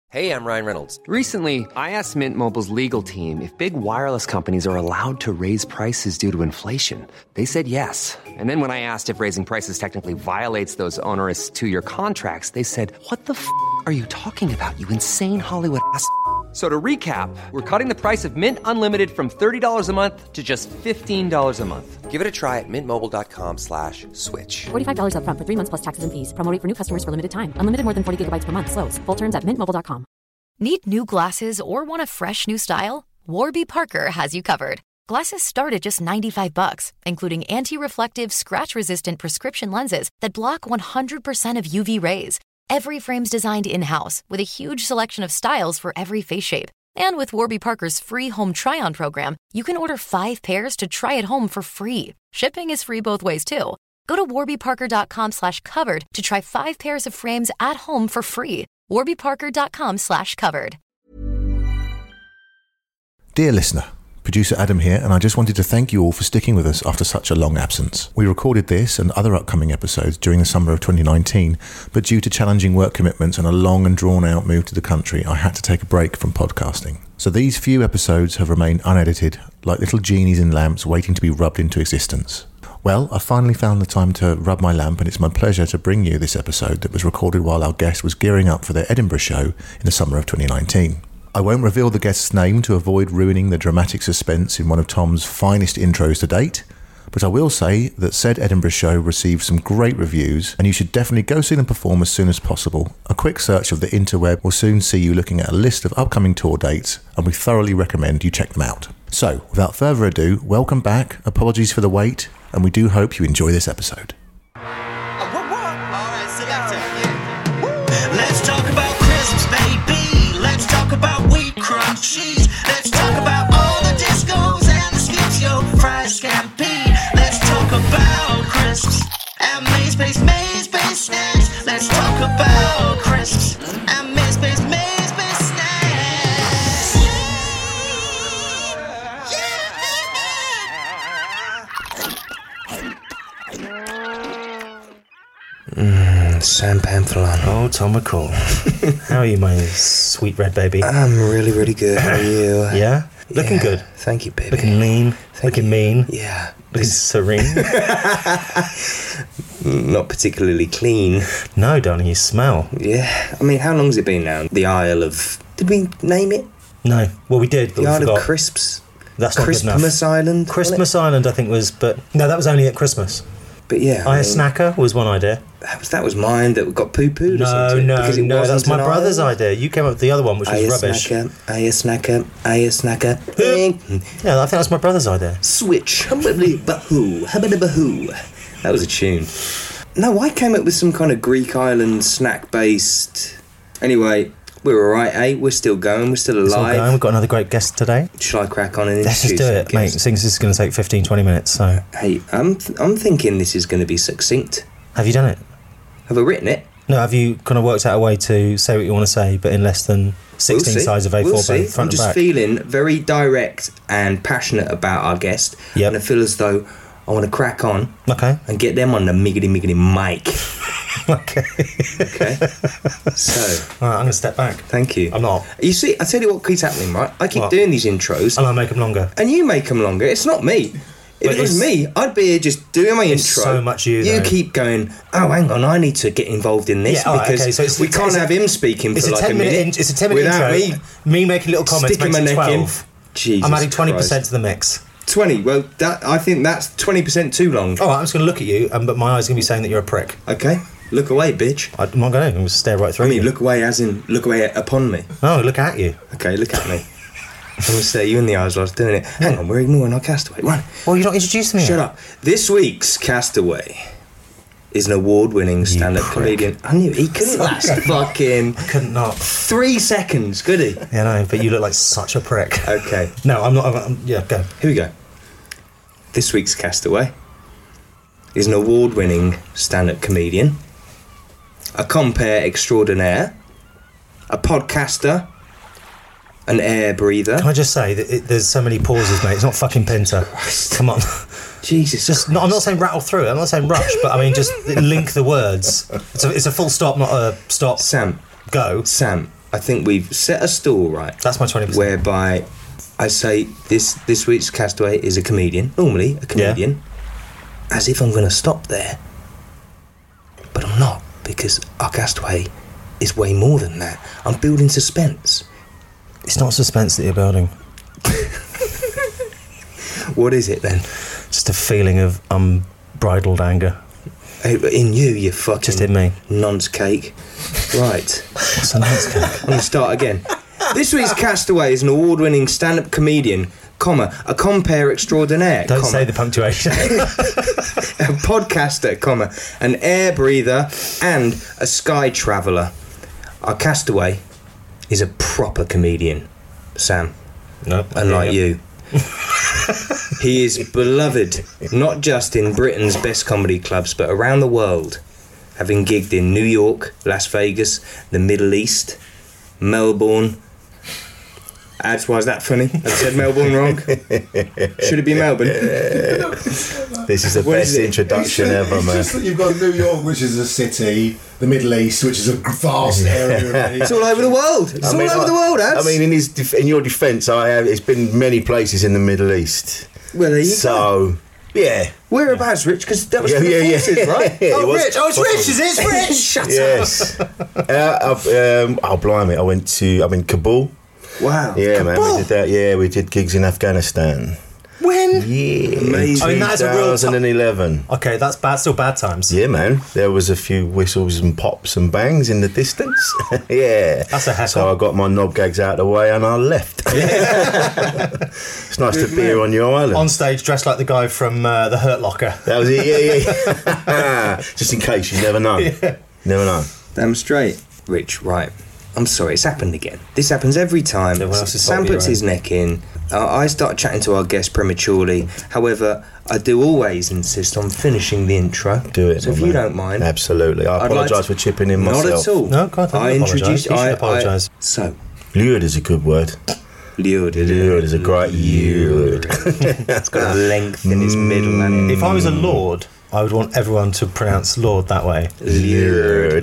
Hey, I'm Ryan Reynolds. Recently, I asked Mint Mobile's legal team if big wireless companies are allowed to raise prices due to inflation. They said yes. And then when I asked if raising prices technically violates those onerous two-year contracts, they said, "What the f*** are you talking about, you insane Hollywood ass?" So to recap, we're cutting the price of Mint Unlimited from $30 a month to just $15 a month. Give it a try at mintmobile.com/switch. $45 up front for 3 months plus taxes and fees. Promo rate for new customers for limited time. Unlimited more than 40 gigabytes per month. Slows full terms at mintmobile.com. Need new glasses or want a fresh new style? Warby Parker has you covered. Glasses start at just $95, including anti-reflective, scratch-resistant prescription lenses that block 100% of UV rays. Every frame's designed in-house with a huge selection of styles for every face shape. And with Warby Parker's free home try-on program, you can order 5 pairs to try at home for free. Shipping is free both ways, too. Go to warbyparker.com/covered to try 5 pairs of frames at home for free. warbyparker.com/covered. Dear listener, producer Adam here, and I just wanted to thank you all for sticking with us after such a long absence. We recorded this and other upcoming episodes during the summer of 2019, but due to challenging work commitments and a long and drawn-out move to the country, I had to take a break from podcasting. So these few episodes have remained unedited, like little genies in lamps waiting to be rubbed into existence. Well, I finally found the time to rub my lamp, and it's my pleasure to bring you this episode that was recorded while our guest was gearing up for their Edinburgh show in the summer of 2019. I won't reveal the guest's name to avoid ruining the dramatic suspense in one of Tom's finest intros to date, but I will say that said Edinburgh show received some great reviews, and you should definitely go see them perform as soon as possible. A quick search of the interweb will soon see you looking at a list of upcoming tour dates, and we thoroughly recommend you check them out. So, without further ado, welcome back, apologies for the wait, and we do hope you enjoy this episode. Let's talk about Christmas, baby. Let's talk about wheat crunchies. Let's talk about all the discos and the skips, yo, fries, scampi. Let's talk about crisps and maze-based snacks. Let's talk about crisps and maze-based snacks. Sam Pamphilon. Oh, Tom McCall. How are you, my sweet red baby? I'm really, really good. How are you? Yeah? Looking good. Thank you, baby. Looking lean. Looking mean. Yeah. Looking serene. Not particularly clean. No, darling, you smell. Yeah. I mean, how long's it been now? The Isle of... Did we name it? No. Well, we did, but the we Isle forgot. of Crisps? That's not good enough. Christmas Island? Christmas Island, I think, was... But no, that was only at Christmas. But yeah. I Snacker was one idea. That was mine that got poo-pooed or something. No, that's my brother''s idea. You came up with the other one, which was rubbish. Snacker. Yeah, I think that's my brother's idea. Switch. Hubbity-bahoo. That was a tune. No, I came up with some kind of Greek island snack-based... Anyway, we're alright, eh? We're still going. We're still alive. We've got another great guest today. Shall I crack on and Let's just do it, mate. Since this is going to take 15-20 minutes, so... Hey, I'm thinking this is going to be succinct. Have you done it? Have I written it? No, have you kind of worked out a way to say what you want to say, but in less than 16 sides of A4 we'll see. front I'm just and back? feeling very direct and passionate about our guest. Yep. And I feel as though I want to crack on and get them on the miggity mic. Okay. So... All right, I'm going to step back. Thank you. I'm not. You see, I tell you what keeps happening, right? I keep doing these intros. And I make them longer. And you make them longer. It's not me. If it was me, I'd be here just doing my intro. So much you though. Keep going, oh, hang on, I need to get involved in this because we can't have him speaking for like a minute. It's a 10-minute intro. Me making little comments sticking makes my it neck 12. in. Jesus I'm adding 20% Christ. to the mix. 20? Well, I think that's 20% too long. All right, I'm just going to look at you, but my eyes are going to be saying that you're a prick. Okay. Look away, bitch. I'm not going to. I'm going to stare right through you. I mean, look away as in look away upon me. Oh, look at you. Okay, look at me. I'm going to stare you in the eyes while I was doing it. Hang on, we're ignoring our castaway. Run. Well, you're not introducing me. Shut up. This week's castaway is an award-winning stand-up comedian. I knew he couldn't last fucking... I couldn't not. 3 seconds, could he? Yeah, no, but you look like such a prick. Okay. No, I'm not... yeah, go. Here we go. This week's castaway is an award-winning stand-up comedian, a compere extraordinaire, a podcaster, an air breather. Can I just say that there's so many pauses, mate? It's not fucking Pinter. Come on. Jesus. Just I'm not saying rattle through it. I'm not saying rush, but I mean just link the words. It's a full stop, not a stop. Sam. Go. Sam. I think we've set a stall right. That's my 20%. Whereby I say this week's castaway is a comedian. Normally a comedian. As if I'm going to stop there. But I'm not, because our castaway is way more than that. I'm building suspense. It's not suspense that you're building. What is it then? Just a feeling of unbridled anger. In you fucking... Just in me. Nonce cake. Right. What's a nonce cake? I'm going to start again. This week's castaway is an award-winning stand-up comedian, a compere extraordinaire, Don't say the punctuation. a podcaster, an air breather, and a sky traveller. Our castaway is a proper comedian, Sam. No, unlike you. He is beloved not just in Britain's best comedy clubs, but around the world, having gigged in New York, Las Vegas, the Middle East, Melbourne. Why is that funny? I said Melbourne wrong. Should it be Melbourne? This is the best introduction ever, man. It's just that you've got New York, which is a city, the Middle East, which is a vast area. It's all over the world. It's all over the world, Ads. I mean, in your defence, it's been many places in the Middle East. Well, there you go. So, yeah. Whereabouts, Rich? Because that was forces, right? Oh, Rich! Oh, it's Rich! Is it? It's Rich! Shut up! Blimey! I'm in Kabul. Wow! Yeah, man, we did that. Yeah, we did gigs in Afghanistan. When? Yeah, amazing. I mean, that is a real 2011. Okay, that's bad. Still bad times. Yeah, man. There was a few whistles and pops and bangs in the distance. Yeah, that's a heckle. So I got my knob gags out of the way and I left. It's nice to be here on your island. On stage, dressed like the guy from the Hurt Locker. That was it. Yeah. Just in case, you never know. Yeah. Never know. Damn straight, Rich. Right. I'm sorry, it's happened again. This happens every time. Sam puts his neck in. I start chatting to our guest prematurely. However, I do always insist on finishing the intro. Do it. So if you don't mind. Absolutely. I apologise for chipping in myself. Not at all. No, God, I introduced. You should apologise. So. Lured is a good word. Lured is a great word. It's got a length in its middle. And if I was a lord, I would want everyone to pronounce Lord that way. Lured.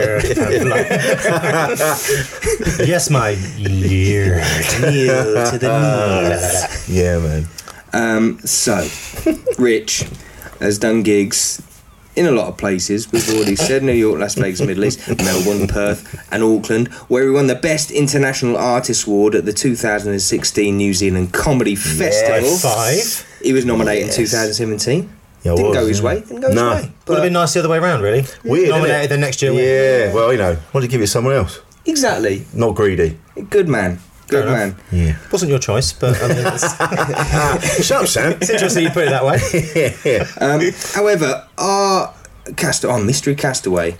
Yes, my lured. Kneel to the knees. Yeah, man. So, Rich has done gigs in a lot of places. We've already said New York, Las Vegas, Middle East, Melbourne, Perth and Auckland, where he won the Best International Artist Award at the 2016 New Zealand Comedy Festival. 5. He was nominated in 2017. Yeah, Didn't go his way. Would have been nice the other way around, really. Weird, nominated then next year. Yeah, well, why don't you give it to someone else? Exactly. Not greedy. Good man. Good man. Yeah. Wasn't your choice, but I mean, shut up, Sam. It's interesting you put it that way. However, our mystery castaway,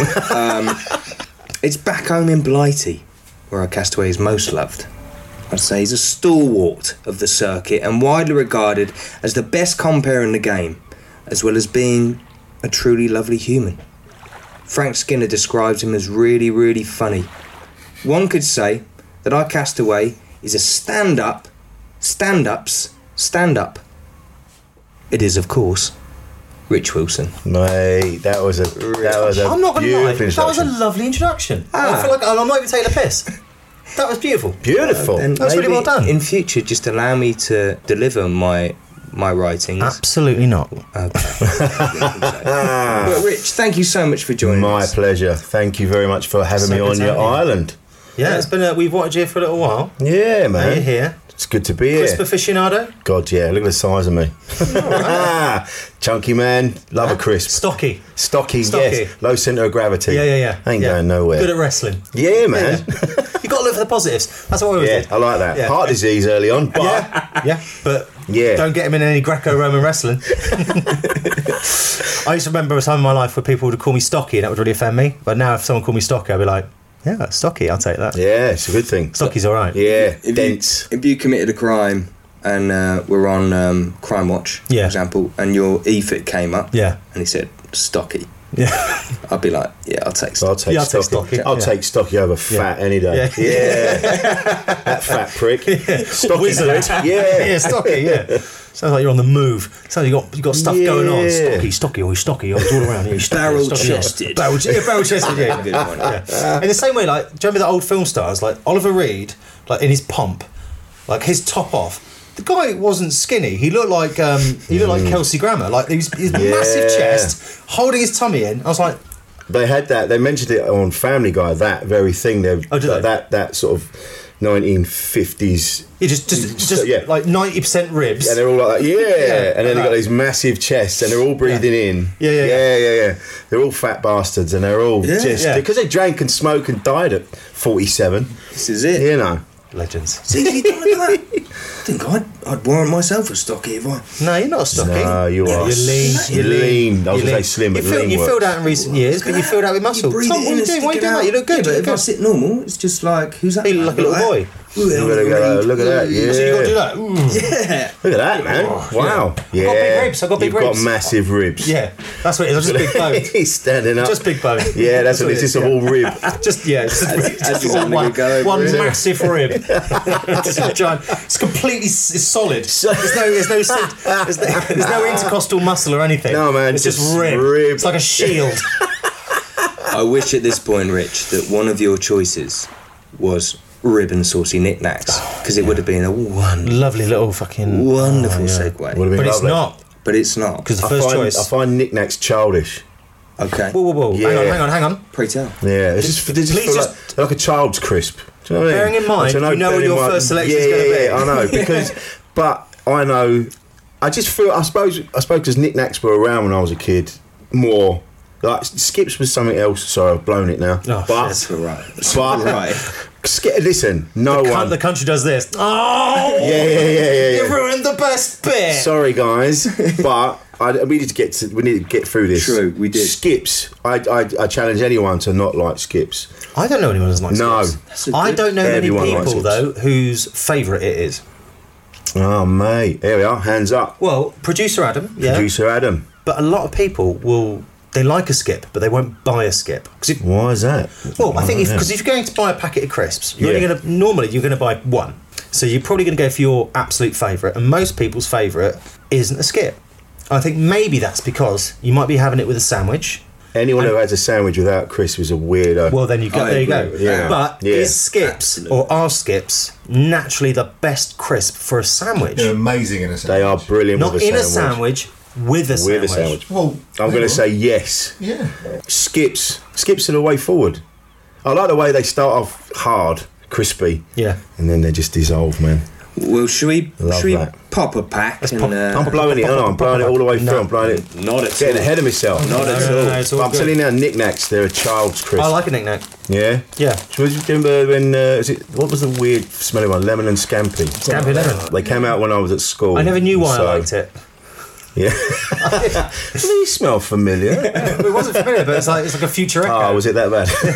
it's back home in Blighty, where our castaway is most loved. I'd say he's a stalwart of the circuit and widely regarded as the best compere in the game, as well as being a truly lovely human. Frank Skinner describes him as really, really funny. One could say that our castaway is a stand-up's stand-up. It is, of course, Rich Wilson. Mate, that was a I'm not going to lie, beautiful that was a introduction. lovely introduction. I feel like I'm not even taking a piss. That was beautiful. Beautiful. And That's really well done. In future, just allow me to deliver my writings. Absolutely not. Okay. But Rich, thank you so much for joining My us. pleasure. Thank you very much for having me on your island. Yeah, it's been we've watched you for a little while. Yeah, Now you're man. here. It's good to be here. Crisp aficionado. God, yeah. Look at the size of me. Chunky man. Love a crisp. Stocky. Stocky, yes. Low centre of gravity. Yeah. Ain't going nowhere. Good at wrestling. Yeah, man. You got to look for the positives. That's what I always Yeah, did. I like that. Yeah. Heart disease early on, but but Yeah. don't get him in any Greco-Roman wrestling. I used to remember a time in my life where people would call me Stocky and that would really offend me. But now if someone called me Stocky, I'd be like, yeah, that's Stocky, I'll take that. yeah, it's a good thing. Stocky's all right. Yeah, If dense. you committed a crime and we're on Crime Watch, for Yeah. example, and your EFIT came up, Yeah. and he said, Stocky, Yeah. I'd be like, yeah, I'll take I'll Stocky. take Stocky. I'll take Stocky over Fat any day. Yeah. That fat prick. Stocky Wizard. prick. Yeah. Yeah, Stocky, yeah. Sounds like you're on the move. Sounds like you got stuff going on. Stocky, oh, Stocky, oh, it's all around. Yeah, Barrel-chested. Barrel-chested, yeah. Good one. Yeah. In the same way, like, do you remember the old film stars, like Oliver Reed, like in his pomp, like his top off? The guy wasn't skinny. He looked like Kelsey Grammer. Like his massive chest, holding his tummy in. I was like, they had that. They mentioned it on Family Guy. That very thing. Did they? That sort of 1950s. Yeah, just like 90% ribs. Yeah, they're all like that. Yeah. And then they got these massive chests, and they're all breathing in. Yeah. They're all fat bastards, and they're all because they drank and smoked and died at 47. This is it. You know. Legends. See, look at that. I think I'd warrant myself a Stocky if I... No, you're not a Stocky. No, you are. You're lean. I was going to say slim, but lean You filled out in recent years, but you filled out with muscle. Tom, what are you doing? Why are you doing that? You look good. Yeah, but if I sit normal, it's just like, who's that? You look like a little boy. Look at that, yeah. So you got to do that. Yeah. Look at that, man. Wow. Yeah. I've got big ribs. I've got big ribs. You've got massive ribs. Yeah, that's what it is. I'm just big bone. He's standing up. Just big bone. Yeah, that's what it is. It's all rib. Just one massive rib. Just a giant. It's completely solid. There's no intercostal muscle or anything. No, man. It's just rib. It's like a shield. I wish at this point, Rich, that one of your choices was rib and saucy knickknacks, because it would have been a lovely little fucking wonderful segue. But it's not. But it's not. Because the first choice. I find knickknacks childish. Okay. Whoa. Yeah. Hang on. Pray tell. Yeah, it's just like a child's crisp. Do you know what I mean? Bearing in mind, you know what your first selection is going to be. Yeah, I know, because, but I know, I just feel, I suppose because knickknacks were around when I was a kid, more. Like Skips was something else. Sorry, I've blown it now. Oh, but that's all right. Listen, the country does this. Oh, yeah. You ruined the best bit. Sorry, guys, but we need to get through this. True, we did. Skips. I challenge anyone to not like Skips. I don't know anyone who doesn't like Skips. I don't know many people though whose favourite it is. Oh, mate, here we are. Hands up. Well, producer Adam. Yeah. Producer Adam. But a lot of people they like a skip, but they won't buy a skip. Why is that? Well, I think because if you're going to buy a packet of crisps, you're going to buy one. So you're probably going to go for your absolute favourite, and most people's favourite isn't a skip. I think maybe that's because you might be having it with a sandwich. Anyone who has a sandwich without crisps is a weirdo. Well, then there you go. Yeah. But is Skips or are Skips naturally the best crisp for a sandwich? They're amazing in a sandwich. They are brilliant Not with a in sandwich. a sandwich. With a sandwich. Well, I'm going to say yes. Yeah. Skips are the way forward. I like the way they start off hard, crispy. Yeah. And then they just dissolve, man. Well, should we pop a pack? I'm blowing it. I'm blowing it all the way through. I'm blowing it. Not at all. Getting ahead of myself. Not at all. But I'm telling you now, knickknacks, they're a child's crisp. I like a knick-knack. Yeah? Yeah. Do you remember when, what was the weird smelling one? Lemon and Scampi. Scampi lemon. They came out when I was at school. I never knew why I liked it. Yeah. Doesn't he smell familiar? It wasn't familiar, but it's like a future echo. Oh, was it that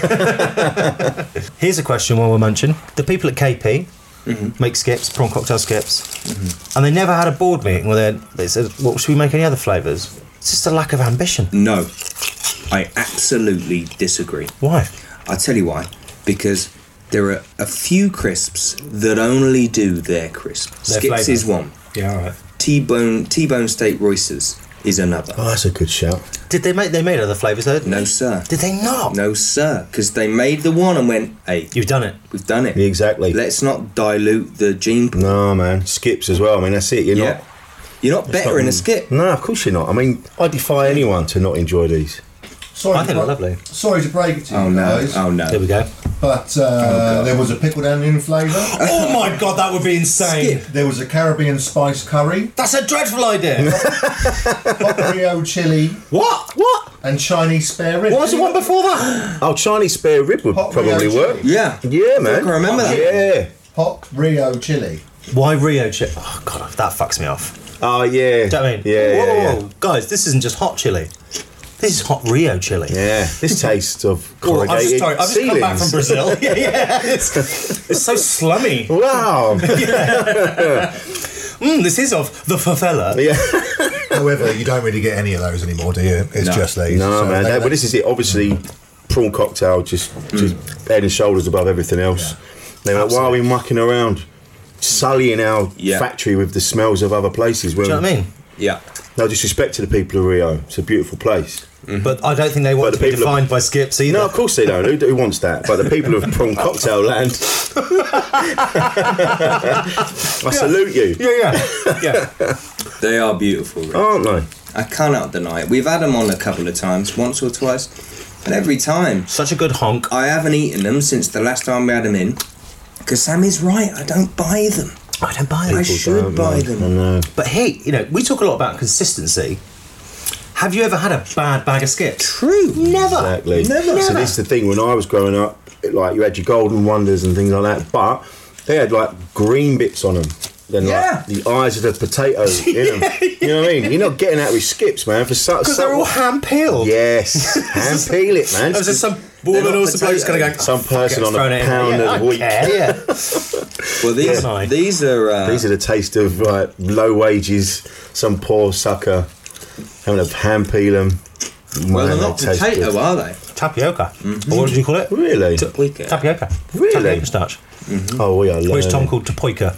bad? Here's a question while we're munching. The people at KP make skips, prawn cocktail skips, and they never had a board meeting where they said, "Well, should we make any other flavours?" It's just a lack of ambition. No, I absolutely disagree. Why? I'll tell you why. Because there are a few crisps that only do their crisp. Their Skips flavour. is one. Yeah, all right. T-bone steak Royces is another. Oh, that's a good shout. Did they made other flavours though? No, sir. Did they not? No, sir. Because they made the one and went, hey, You've done it. we've done it. Yeah, exactly. Let's not dilute the gene pool. No, man. Skips as well. I mean, that's it. You're not better in a skip. No, of course you're not. I mean, I defy anyone to not enjoy these. I think they're lovely. Sorry to break it to you guys. Oh, no. There we go. But there was a pickled onion flavour. Oh my god, that would be insane. There was a Caribbean spice curry. That's a dreadful idea. Hot Rio chili. What? And Chinese spare rib. What was the one before that? Oh, Chinese spare rib would Hot probably Rio work. chili. Yeah, man. I remember that. Yeah. Hot Rio chili. Why Rio chili? Oh god, that fucks me off. Oh, yeah. Do you know what I mean? Yeah. Whoa. Guys, this isn't just hot chili. This is hot Rio chili. Yeah. This tastes of corrugated I've just come back from Brazil. yeah. It's so slummy. Wow. This is of the favela. Yeah. However, you don't really get any of those anymore, do you? It's just these. No, So man. they- But this is it. Obviously, prawn cocktail just head and shoulders above everything else. They're like, why are we mucking around, sullying our factory with the smells of other places? Do you know what I mean? Yeah. No disrespect to the people of Rio. It's a beautiful place. But I don't think they want to be defined by skips either. No, of course they don't. Who wants that? But the people of prawn cocktail land, I salute you. Yeah. They are beautiful, Rich. Aren't they? I cannot deny it. We've had them on a couple of times, once or twice, and every time Such a good honk. I haven't eaten them since the last time we had them in. Because Sam is right, I don't buy them. I don't buy them. I should buy them. I know. But hey, we talk a lot about consistency. Have you ever had a bad bag of skips? True. Never. Exactly. Never. So this is the thing. When I was growing up, like you had your golden wonders and things like that, but they had like green bits on them. Then like the eyes of the potato in them. You know what I mean? You're not getting that with skips, man. Because they're all hand peeled. Yes, hand peel it, man. There's just some woman or some bloke's going to go. Some person on a pound of wheat. Well, these are these are the taste of like low wages. Some poor sucker having to hand peel them. Well, they're not potato, are they? Tapioca. Or what did you call it? Really? Tapioca. Really? Tapioca starch. Oh, we are. Or is Tom called Tapoica?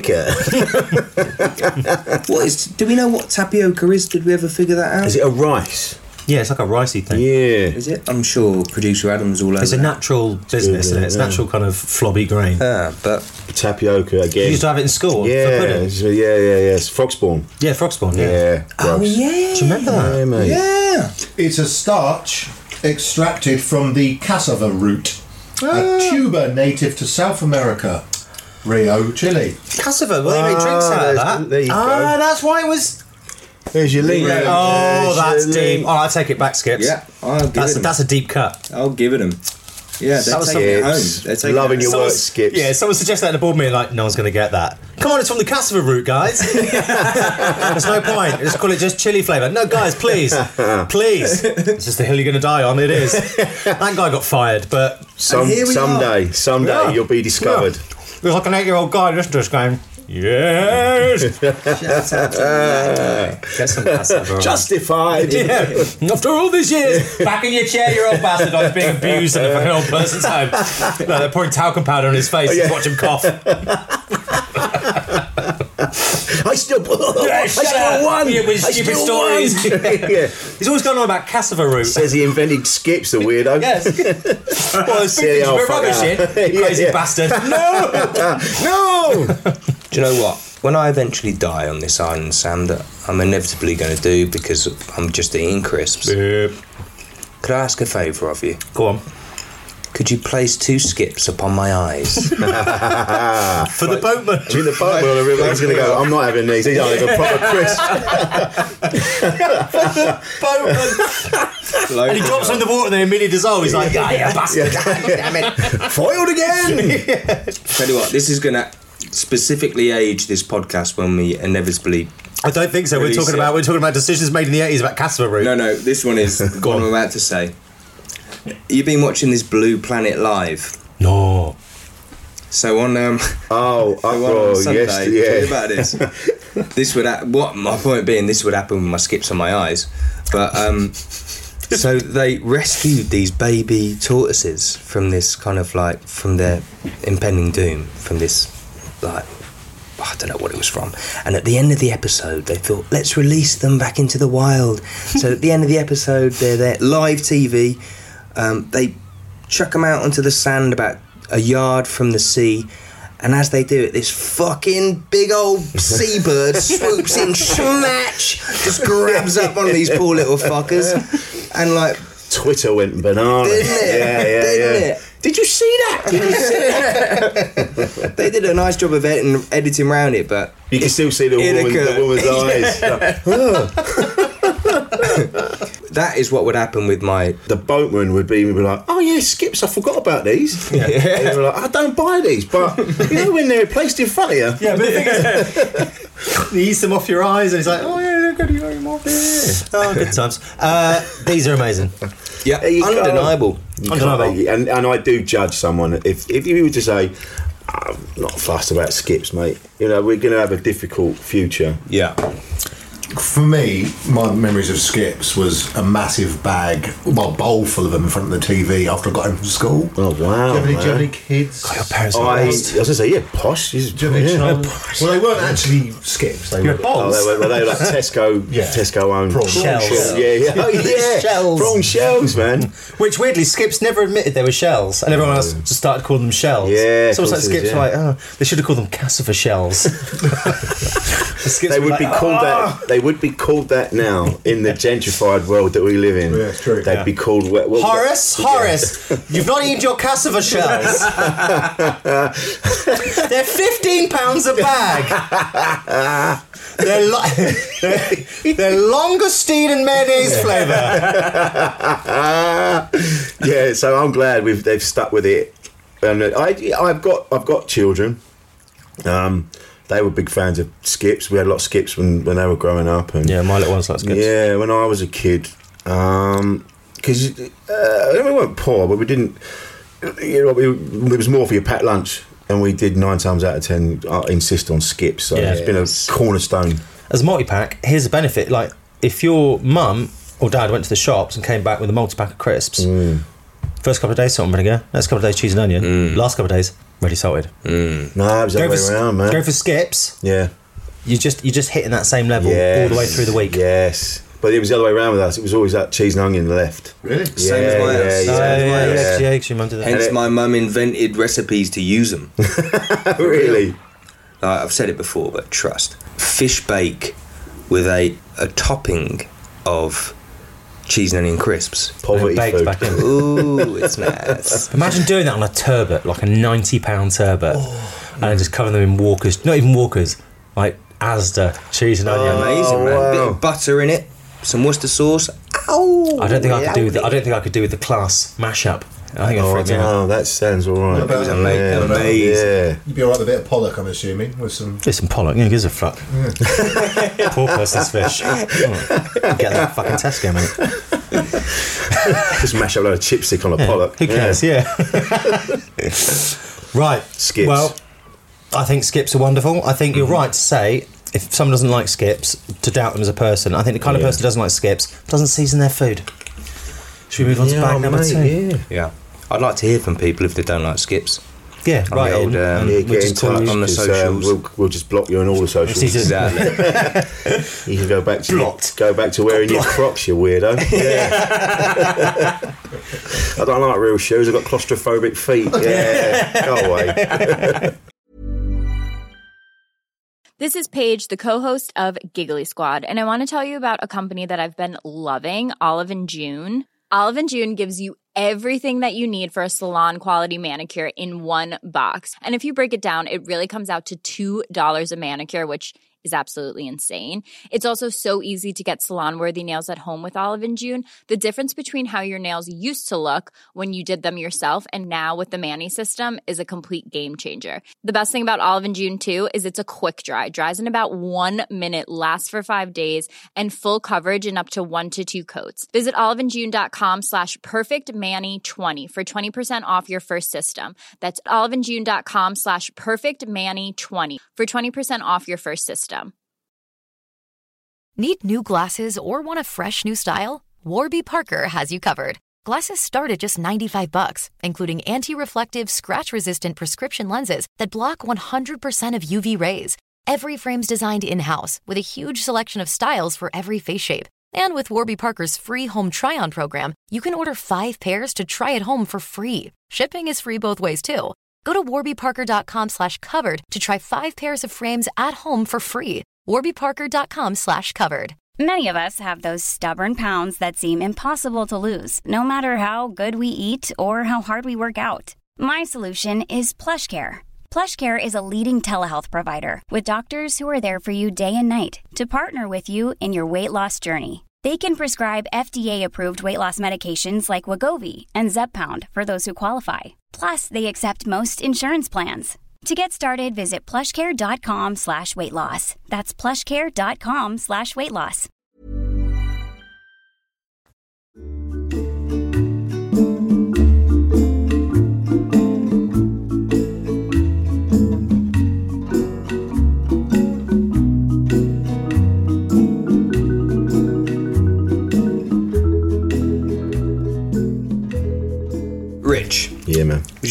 Do we know what tapioca is? Did we ever figure that out? Is it a rice? Yeah, it's like a ricey thing. Yeah. Is it? I'm sure producer Adam's all over. It's a natural business, isn't it? It's natural kind of flobby grain. Yeah, but tapioca again. You used to have it in school. Yeah, for pudding. yeah. It's Frogspawn. Yeah, Frogspawn. Yeah. oh yeah. Do you remember that? Yeah, mate. Yeah. It's a starch extracted from the cassava root, a tuber native to South America, Rio, Chile. Cassava. Well, they made drinks out of that. There you go. That's why it was. There's your link. Oh, that's deep. Oh, I take it back, Skips. Yeah, I'll give it 'em. That's a deep cut. I'll give it them. Yeah, they're taking it home. They're taking Loving it your home. work, Skips. Yeah, someone suggested that at the board meeting, like, no one's going to get that. Come on, it's from the cassava root, guys. There's no point. Just call it just chili flavour. No, guys, please. Please. It's just the hill you're going to die on, it is. That guy got fired, but... Someday you'll be discovered. There's like an 8-year-old guy listening to this going, yes! Get some cassava. Justified. Yeah. After all these years, back in your chair, you old bastard. I was being abused in a fucking old person's home. No, they're pouring talcum powder on his face. Just watch him cough. I still won. Yeah, with stupid stories. Yeah. He's always going on about cassava root. Says he invented skips, the weirdo. Yes. Well, it's big things, but rubbish in. Crazy bastard. No! Do you know what? When I eventually die on this island, Sam, that I'm inevitably going to do because I'm just eating crisps. Could I ask a favour of you? Go on. Could you place 2 skips upon my eyes? For the boatman. Do you think the boatman on the river is going to go, I'm not having these, these aren't even proper crisps. Boatman. And he drops them in the water and then immediately dissolves. He's like, yeah, bastard. Damn it. Foiled again. Tell you what, this is going to specifically age this podcast when we inevitably... I don't think so. We're talking about decisions made in the 80s about cassava root. No, this one is what I'm about to say. You've been watching this Blue Planet Live. No. So on on Sunday, yes, yeah. tell you about this. This would what my point being, this would happen with my skips on my eyes, but so they rescued these baby tortoises from this kind of like from their impending doom, from this like I don't know what it was from. And at the end of the episode, they thought, let's release them back into the wild. So at the end of the episode, they're there live TV. They chuck them out onto the sand about a yard from the sea, and as they do it, this fucking big old seabird swoops in, smash, just grabs up one of these poor little fuckers, and like Twitter went bananas. Didn't it? Yeah. Did you see that? They did a nice job of editing around it, but you can still see the woman's eyes. That is what would happen with the boatman would be like, oh yeah, Skips, I forgot about these. Yeah. They were like, I don't buy these, but you know when they're placed in front of you. Yeah, but the thing is, he eats them off your eyes, and he's like, oh yeah, they're going to go more. Oh, good times. These are amazing. Yeah, undeniable. And I do judge someone if you were to say, I'm not fussed about Skips, mate. You know, we're going to have a difficult future. Yeah. For me, my memories of Skips was a massive bag, bowl full of them in front of the TV after I got home from school. Oh, wow. Do you have any kids? God, your parents are I was going to say, yeah, posh. Do you have any child? Well, they weren't actually Skips. They were bowls. They were like Tesco, Tesco owned prawn shells. Yeah. Oh, yeah. Shells. Prawn shells, man. Which weirdly, Skips never admitted they were shells, and everyone else just started calling them shells. Yeah, so it's like of course it Skips is, were like, oh, they should have called them Cassifer shells. They would be called that. They would be called that now in the gentrified world that we live in. Yeah, it's true. They'd be called Horace, you've not eaten your Cassifer shells. They're £15 a bag. They're Longostine and mayonnaise flavour. Yeah, so I'm glad they've stuck with it. And I've got children. They were big fans of Skips. We had a lot of Skips when they were growing up. And Yeah, my little ones like Skips. yeah, when I was a kid, because we weren't poor, but we didn't. You know, it was more for your packed lunch, and we did 9 times out of 10 insist on Skips. So Yeah. it's been a cornerstone. As a multi-pack, here's a benefit. Like, if your mum or dad went to the shops and came back with a multi-pack of crisps, first couple of days, salt and vinegar. Next couple of days, cheese and onion. Last couple of days, ready salted. No, it was the other way around, man. Go for Skips. Yeah. You're just hitting that same level all the way through the week. Yes. But it was the other way around with us. It was always that cheese and onion left. Really? Same as my house. Yeah, your mum did that. Hence, my mum invented recipes to use them. Really? I've said it before, but trust. Fish bake with a topping of cheese and onion crisps. Poverty baked food. back in. Ooh, it's nice. Imagine doing that on a turbot, like a £90 turbot, and then just covering them in Walkers, not even Walkers, like Asda cheese and onion. Amazing, man. wow. Bit of butter in it, some Worcester sauce. Ow! I don't think I could do with I don't think I could do with the class mashup. I think I'd Oh, freak me out. no, that sounds all right. It was amazing. Yeah. You'd be alright with a bit of pollock, I'm assuming, with some... Get some pollock, who gives a fuck? Poor person's fish. Get that fucking Tesco, mate. Just mash up a load of chipstick on a pollock. Who cares? Yeah. Right. Skips. Well, I think Skips are wonderful. I think you're right to say, if someone doesn't like Skips, to doubt them as a person. I think the kind of person who doesn't like Skips doesn't season their food. Should we move on to bag number 2? Yeah. I'd like to hear from people if they don't like Skips. Yeah, On right the old, in. and Yeah, we'll get in just call touch you- on the 'cause, socials. we'll just block you on all the socials. Exactly. You can go back to Blocked. wearing your Crocs, you weirdo. Yeah. I don't like real shoes. I've got claustrophobic feet. Yeah, go away. This is Paige, the co-host of Giggly Squad, and I want to tell you about a company that I've been loving, Olive & June. Olive & June gives you everything that you need for a salon-quality manicure in one box. And if you break it down, it really comes out to $2 a manicure, which is absolutely insane. It's also so easy to get salon-worthy nails at home with Olive & June. The difference between how your nails used to look when you did them yourself and now with the Mani system is a complete game changer. The best thing about Olive & June, too, is it's a quick dry. Dries in about 1 minute, lasts for 5 days, and full coverage in up to 1 to 2 coats. Visit oliveandjune.com/perfectmani20 for 20% off your first system. That's oliveandjune.com/perfectmani20 for 20% off your first system. Need new glasses or want a fresh new style? Warby Parker has you covered. Glasses start at just $95, including anti-reflective, scratch-resistant prescription lenses that block 100% of UV rays. Every frame's designed in-house with a huge selection of styles for every face shape. And with Warby Parker's free home try-on program, you can order 5 pairs to try at home for free. Shipping is free both ways, too. Go to warbyparker.com/covered to try 5 pairs of frames at home for free. warbyparker.com/covered. Many of us have those stubborn pounds that seem impossible to lose, no matter how good we eat or how hard we work out. My solution is PlushCare. PlushCare is a leading telehealth provider with doctors who are there for you day and night to partner with you in your weight loss journey. They can prescribe FDA-approved weight loss medications like Wegovy and Zepbound for those who qualify. Plus, they accept most insurance plans. To get started, visit plushcare.com/weightloss. That's plushcare.com/weightloss.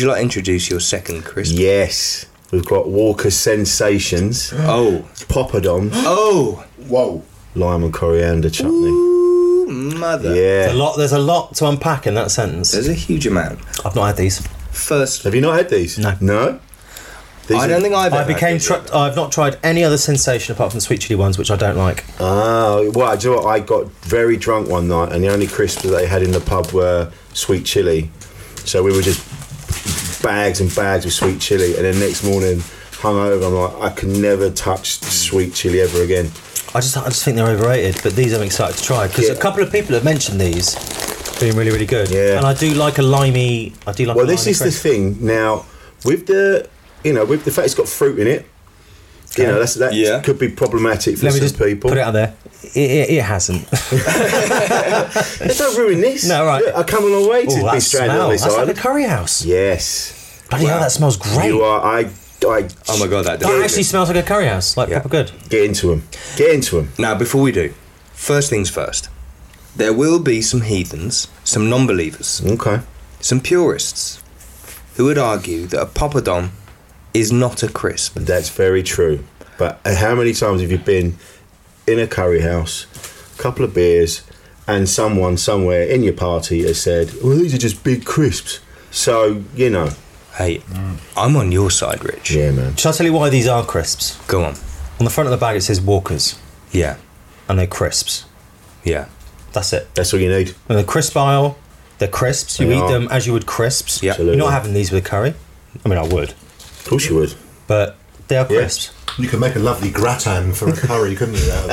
you like to introduce your second crisp? Yes. We've got Walker Sensations. Oh. Poppadoms. Oh. Whoa. Lime and coriander chutney. Ooh, mother. Yeah. There's a lot to unpack in that sentence. There's a huge amount. I've not had these. First. Have you not had these? No. No? I don't think I've ever had these. I've not tried any other sensation apart from the sweet chili ones, which I don't like. Oh, well, do you know what? I got very drunk one night, and the only crisps that they had in the pub were sweet chili. So we were just bags and bags of sweet chili, and then next morning, hungover, I'm like, I can never touch sweet chili ever again. I just think they're overrated, but these I'm excited to try because a couple of people have mentioned these being really, really good. Yeah. And I do like a limey. Well, this is the thing now with the fact it's got fruit in it. Okay. You know, that could be problematic for some people. Put it out there. It hasn't. Don't ruin this. No, right. Look, I come a long way to be stranded on this That's island. like a curry house. Yes. Bloody hell, that smells great. You are. Oh my god, that actually smells like a curry house. Like proper good. Get into them. Now, before we do, first things first. There will be some heathens, some non-believers, okay, some purists, who would argue that a poppadom is not a crisp. That's very true. But how many times have you been in a curry house, a couple of beers, and someone somewhere in your party has said, well, these are just big crisps. So, you know. Hey, I'm on your side, Rich. Yeah, man. Shall I tell you why these are crisps? Go on. On the front of the bag it says Walkers. Yeah. And they're crisps. Yeah. That's it. That's all you need. And the crisp aisle, they're crisps. You They eat are. them as you would crisps. Yeah. You're not having these with curry. I mean, I would. Of course you would. But they are crisps. You could make a lovely gratin for a curry, couldn't you? Out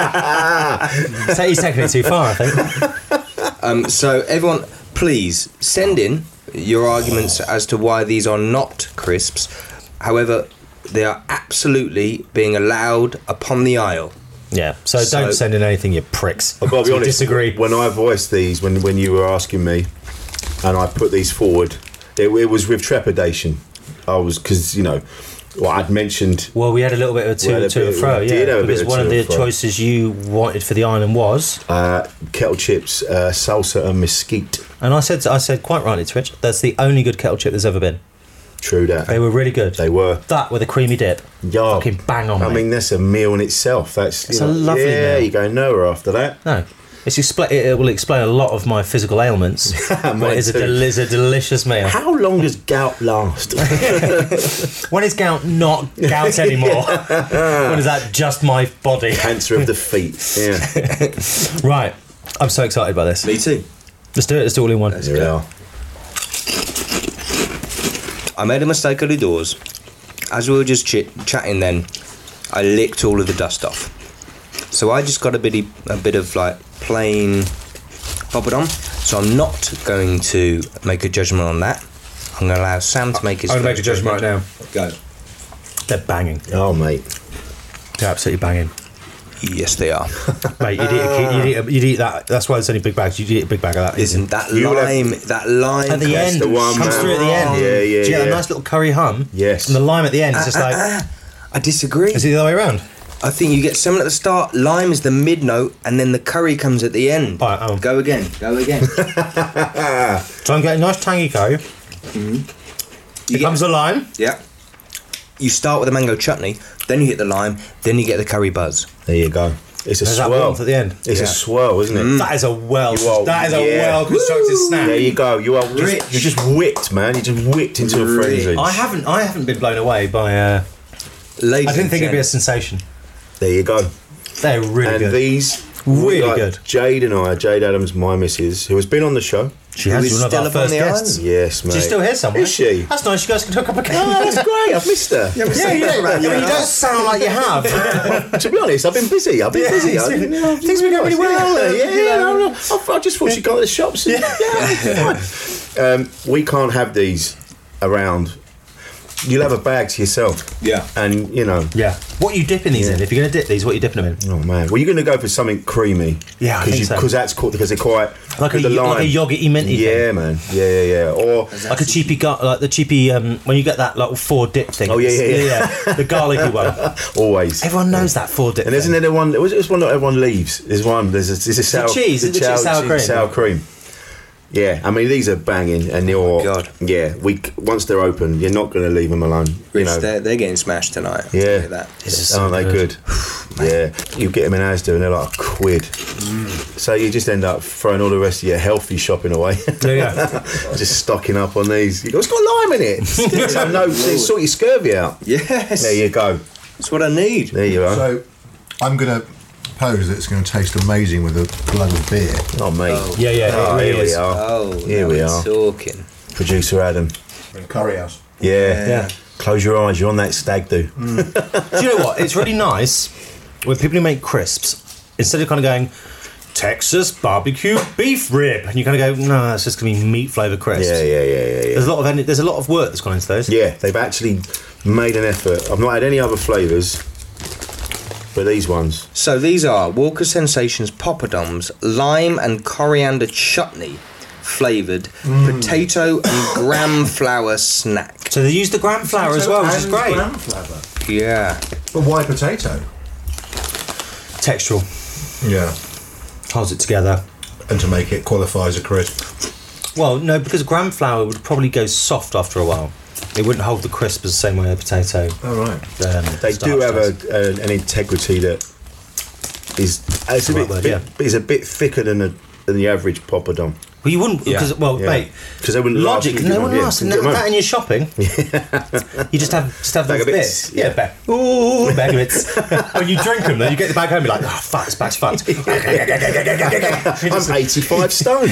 of those? So he's taking it too far, I think. So everyone, please send in your arguments as to why these are not crisps. However, they are absolutely being allowed upon the aisle. Yeah, so don't send in anything, you pricks. I've got to be honest, disagree. When I voiced these, when you were asking me, and I put these forward, it was with trepidation. Because, you know, what I'd mentioned... Well, we had a little bit of to and fro, yeah. Because one of the choices you wanted for the island was... kettle chips, salsa and mesquite. And I said quite rightly, Twitch, that's the only good kettle chip there's ever been. True that. They were really good. They were. That with a creamy dip. Yeah. Fucking bang on, I mate. mean, that's a meal in itself. It's a lovely meal. Yeah, you go nowhere after that. No. It will explain a lot of my physical ailments. But it's a delicious meal. How long does gout last? When is gout not gout anymore? When is that just my body? Cancer of the feet. Yeah. Right. I'm so excited about this. Me too. Let's do it. Let's do it all in one. Here we are. I made a mistake early doors. As we were just chatting then, I licked all of the dust off. So I just got a bit of like plain poppadom. So I'm not going to make a judgment on that. I'm going to allow Sam to make his. I'm going to make a judgment right now. Go. They're banging. Oh, mate. They're absolutely banging. Yes, they are. Mate, you'd eat that. That's why there's only big bags. You'd eat a big bag of that. Isn't that lime? That lime at the end the one, comes man. through at the end. Yeah, yeah, Do you get yeah. a nice little curry hum? Yes. And the lime at the end is just like. I disagree. Is it the other way around? I think you get salmon at the start, lime is the mid note, and then the curry comes at the end. All right, Go again. So I'm getting a nice tangy curry. Mm-hmm. Here comes the lime. Yeah. You start with the mango chutney, then you hit the lime, then you get the curry buzz. There you go. It's a There's that swirl. warmth at the end. It's a swirl, isn't it? That is a well Yeah. constructed snack. There you go. You're just whipped, man. You just whipped into a frenzy. I haven't been blown away by. I didn't think it'd be a sensation. There you go. They're really and good. These really good. Jade Adams, my missus, who has been on the show. She has been one of our first guests. Yes, mate. She's still here somewhere. Is she? That's nice. You guys can hook up a cup. Oh, that's great. I've missed her. You don't sound like you have. To be honest, I've been busy. Things have been going really well. I just thought she'd go to the shops. We can't have these around. You'll have a bag to yourself. Yeah. And, you know. Yeah. What are you dipping these in? If you're going to dip these, what are you dipping them in? Oh, man. Well, you're going to go for something creamy. Yeah, I think so. Because that's cool, because they're quite... Like a yogurty minty thing. Yeah, man. Yeah. Or... Like a cheapy... Like the cheapy... when you get that like 4 dip thing. Oh, yeah. The garlicky one. Always. Everyone knows that 4 dip And isn't there the one... There's one that everyone leaves. There's one. There's a sour... cheese. Is it sour cream? Sour cream. Yeah, I mean these are banging, and you're God. Yeah, once they're open, you're not going to leave them alone. Rich, they're getting smashed tonight. I'll Yeah, tell you that. aren't they good? Yeah, you get them in Asda and they're like £1. So you just end up throwing all the rest of your healthy shopping away. Just stocking up on these. It's got lime in it. Sort your scurvy out. Yes. There you go. That's what I need. There you are. So I'm going to propose that it's going to taste amazing with a glug of beer. Oh, mate. Oh, yeah. Oh, it here really we is. are. Oh, Here we are. Talking. Producer Adam. Curry house. Yeah. Close your eyes. You're on that stag do. Do you know what? It's really nice when people who make crisps, instead of kind of going Texas barbecue beef rib, and you kind of go, no, it's just going to be meat flavoured crisps. Yeah. There's a lot of work that's gone into those. Yeah, they've actually made an effort. I've not had any other flavours, but these ones. So these are Walker Sensations poppadoms, lime and coriander chutney flavoured potato and gram flour snack. So they use the gram flour as well, which is great. Gram flour. Yeah. But why potato? Textural. Yeah. Holds it together. And to make it qualify as a crisp. Well, no, because gram flour would probably go soft after a while. It wouldn't hold the crisp as the same way a potato. Oh, right. They do have an integrity that is it's a bit thicker than the average poppadom. Well, you wouldn't, because mate, because they wouldn't logic. last. No one asks that in your shopping. You just have Bag those of bits. bits. Bag of bits. When you drink them, though, you get the bag home. You're like, oh fuck, this bag's fucked. I'm 85 stone.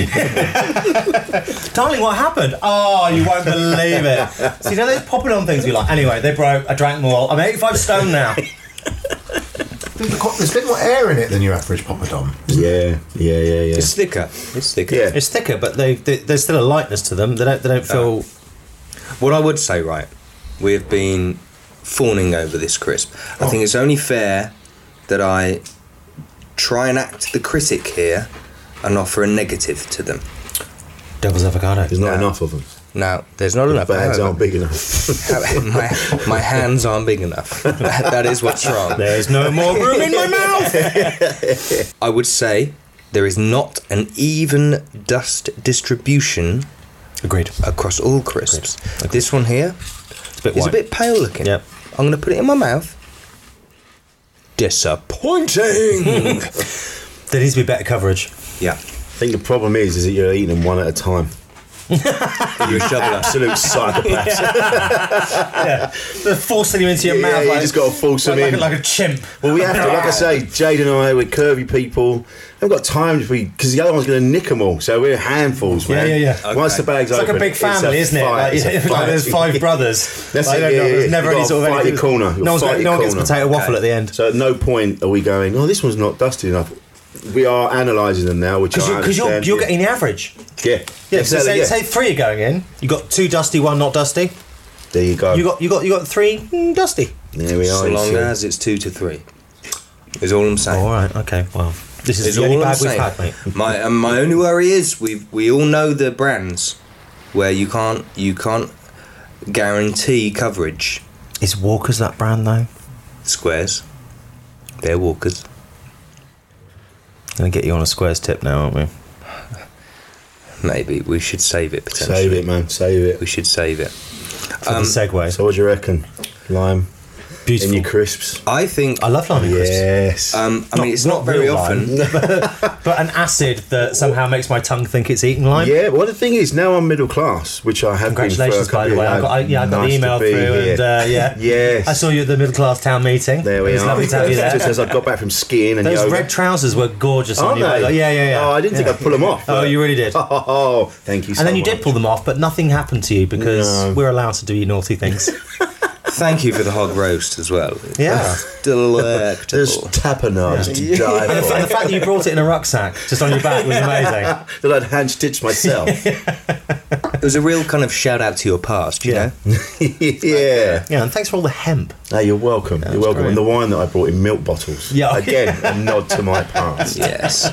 Darling, what happened? Oh, you won't believe it. So you know those popping on things. You're like, anyway, they broke. I drank them all. I'm 85 stone now. There's a bit more air in it than your average poppadom. Yeah. It's thicker. Yeah. It's thicker, but there's still a lightness to them. They don't feel. What I would say, right, we've been fawning over this crisp. I think it's only fair that I try and act the critic here and offer a negative to them. Devil's avocado. There's not enough of them. No, there's not enough. Bags aren't big enough. my hands aren't big enough. That is what's wrong. There's no more room in my mouth. I would say there is not an even dust distribution. Agreed. Across all crisps. Agreed. This one here is a bit pale looking. Yep. I'm going to put it in my mouth. Disappointing. There needs to be better coverage. Yeah. I think the problem is that you're eating them one at a time. You're a absolute psychopath. They're forcing you into your mouth. You just got to force them in like a chimp. Well, we have to. Like I say, Jade and I, we're curvy people. We've got time because the other one's going to nick them all. So we're handfuls, man. Yeah. Okay. Once the bag's it's open, like a big family, isn't it? Like there's 5 brothers. That's it. There's never any sort of fight your corner. No one gets potato waffle at the end. So at no point are we going, oh, this one's not dusty enough. We are analysing them now, which because you're getting the average. Yeah. So say 3 are going in. You got 2 dusty, 1 not dusty. There you go. You got 3 dusty. There we are. So long as it's 2 to 3. Is all I'm saying. All right. Okay. Well, this is the only bag we've had, mate. My only worry is we all know the brands where you can't guarantee coverage. Is Walker's that brand though? Squares. They're Walkers. Gonna get you on a Squares tip now, aren't we? Maybe we should save it potentially. Save it, man. Save it. We should save it. For the segue. So what do you reckon? Lime. Beautiful. In your crisps. I think I love lime in crisps. Yes. I mean, it's not very often. But an acid that somehow makes my tongue think it's eating lime. Yeah, well, the thing is, now I'm middle class, which I have been for a Congratulations, by the way. I got the email through, and yes. I saw you at the middle class town meeting. There we It was are. lovely to have you there. Just as I got back from skiing and Those yoga. red trousers were gorgeous on you. Aren't they? Yeah. Oh, I didn't think I'd pull them off. Oh, you really did. Oh, thank you so much. And then you did pull them off, but nothing happened to you because we're allowed to do naughty things. Thank you for the hog roast as well. Yeah. Delectable. There's tapenades to die And the for. fact that you brought it in a rucksack, just on your back, was amazing. That I'd hand-stitched myself. It was a real kind of shout out to your past, you know? Yeah. Yeah, and thanks for all the hemp. No, you're welcome. You're welcome. great. And the wine that I brought in milk bottles. Yeah. Again, a nod to my past. Yes.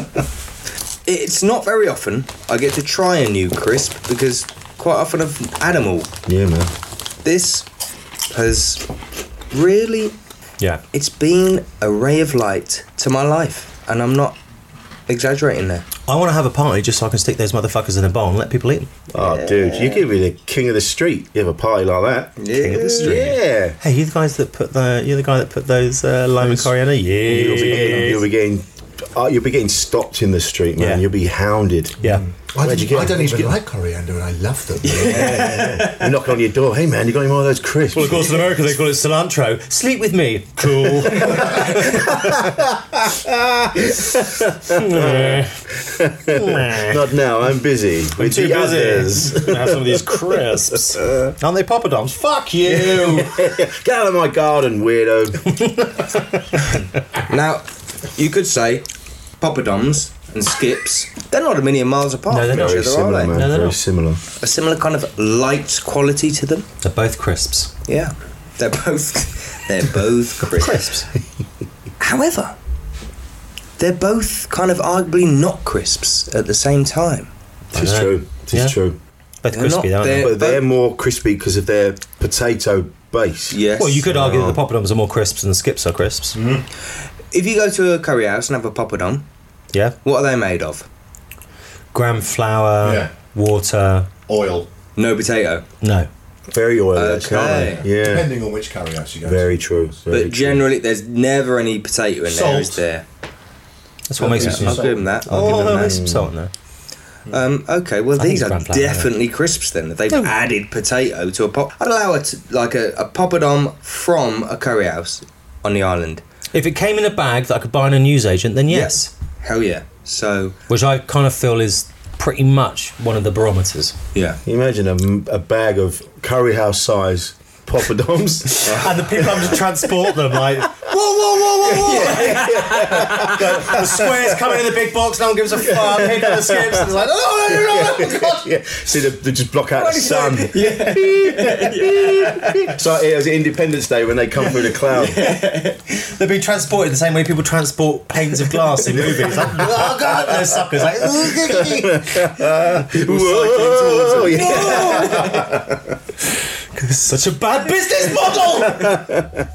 It's not very often I get to try a new crisp because quite often I've had them all. Yeah, man. This has really, it's been a ray of light to my life, and I'm not exaggerating there. I want to have a party just so I can stick those motherfuckers in a bowl and let people eat them. Oh, dude, you could be the king of the street. You have a party like that. King of the street. Yeah. Hey, you're the guy that put those lime and coriander. Yeah. You'll be getting stopped in the street, man. Yeah. You'll be hounded. Yeah. I don't even like coriander, and I love them. You're knocking on your door. Hey, man, you got any more of those crisps? Well, of course, in America they call it cilantro. Sleep with me. Cool. Not now. I'm busy. I'm too busy. Others. I'm gonna have some of these crisps. Aren't they poppadoms? Fuck you. Get out of my garden, weirdo. Now, you could say poppadoms and skips, they're not a million miles apart No, they're from not. each Very other, similar, are they? man. No, they're Very not. similar. A similar kind of light quality to them. They're both crisps. Yeah, they're both crisps. However, they're both kind of arguably not crisps at the same time. This is know. true. This Yeah. is true. Both They're crispy, not- aren't they? they're- But they're more crispy because of their potato base. Yes. Well, you could argue that the poppadoms are more crisps than the skips are crisps. If you go to a curry house and have a poppadom, Yeah. what are they made of? Gram flour, Yeah. water. Oil, No potato. No. Very oily, actually, aren't Okay. they? Yeah. depending on which curry house you go Very true. Very But generally, there's never any potato in there, Salt. is there? That's what makes Yeah, it. I'll give them that. I'll Oh, give them there's some that. salt in there. Okay, well, I think these it's are gram flour, definitely crisps then. If they've added potato to a pop. I'd allow it like a poppadom from a curry house on the island. If it came in a bag that I could buy in a newsagent, then yes. Hell yeah. So, Which I kind of feel is pretty much one of the barometers. yeah. Can you imagine a bag of curry house size poppadoms? And the people have to transport them like, whoa. The squares come in the big box, no one gives a fuck, pick up the skips, and it's like, no, God. Yeah. See, they just block out the sun. So it was Independence Day when they come through the cloud. They've been transported the same way people transport panes of glass in movies. Like, oh God, those suckers. Like, Whoa, yeah. it's such a bad business model.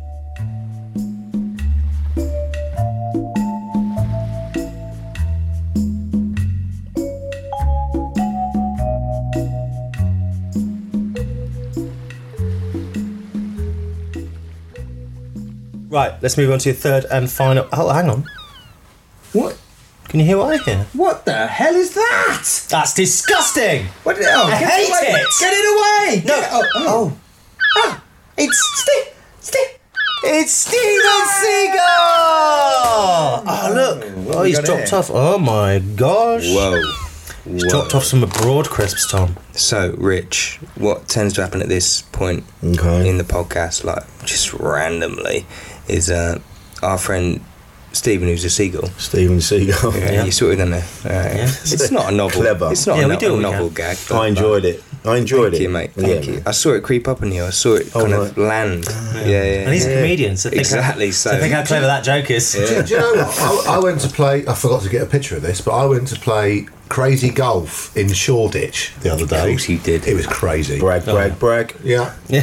Right, let's move on to your third and final. Oh, hang on. What? Can you hear what I hear? What the hell is that? That's disgusting. What? Oh, I hate it. Get it away! No. It's It's Steven Seagal. Oh look! Oh, he's got dropped here? off. Oh my gosh! Whoa. He's dropped off some broad crisps, Tom. So, Rich, what tends to happen at this point Okay. in the podcast, like just randomly, is our friend Stephen, who's a seagull. Steven Seagal. Yeah, you saw it in there. It's not a novel. Clever. It's not Yeah, a, we do a what we novel can. gag. But, I enjoyed it. I enjoyed Thank it. you, mate. Thank Yeah. you. I saw it creep up on you. I saw it kind of right. land. Yeah. And he's a comedian, so think Exactly, How, so- think how clever that joke is. Do you know what? I went to play. I forgot to get a picture of this, but I went to play crazy golf in Shoreditch the other day. Of course you did. It was crazy. Brag. Yeah. Yeah.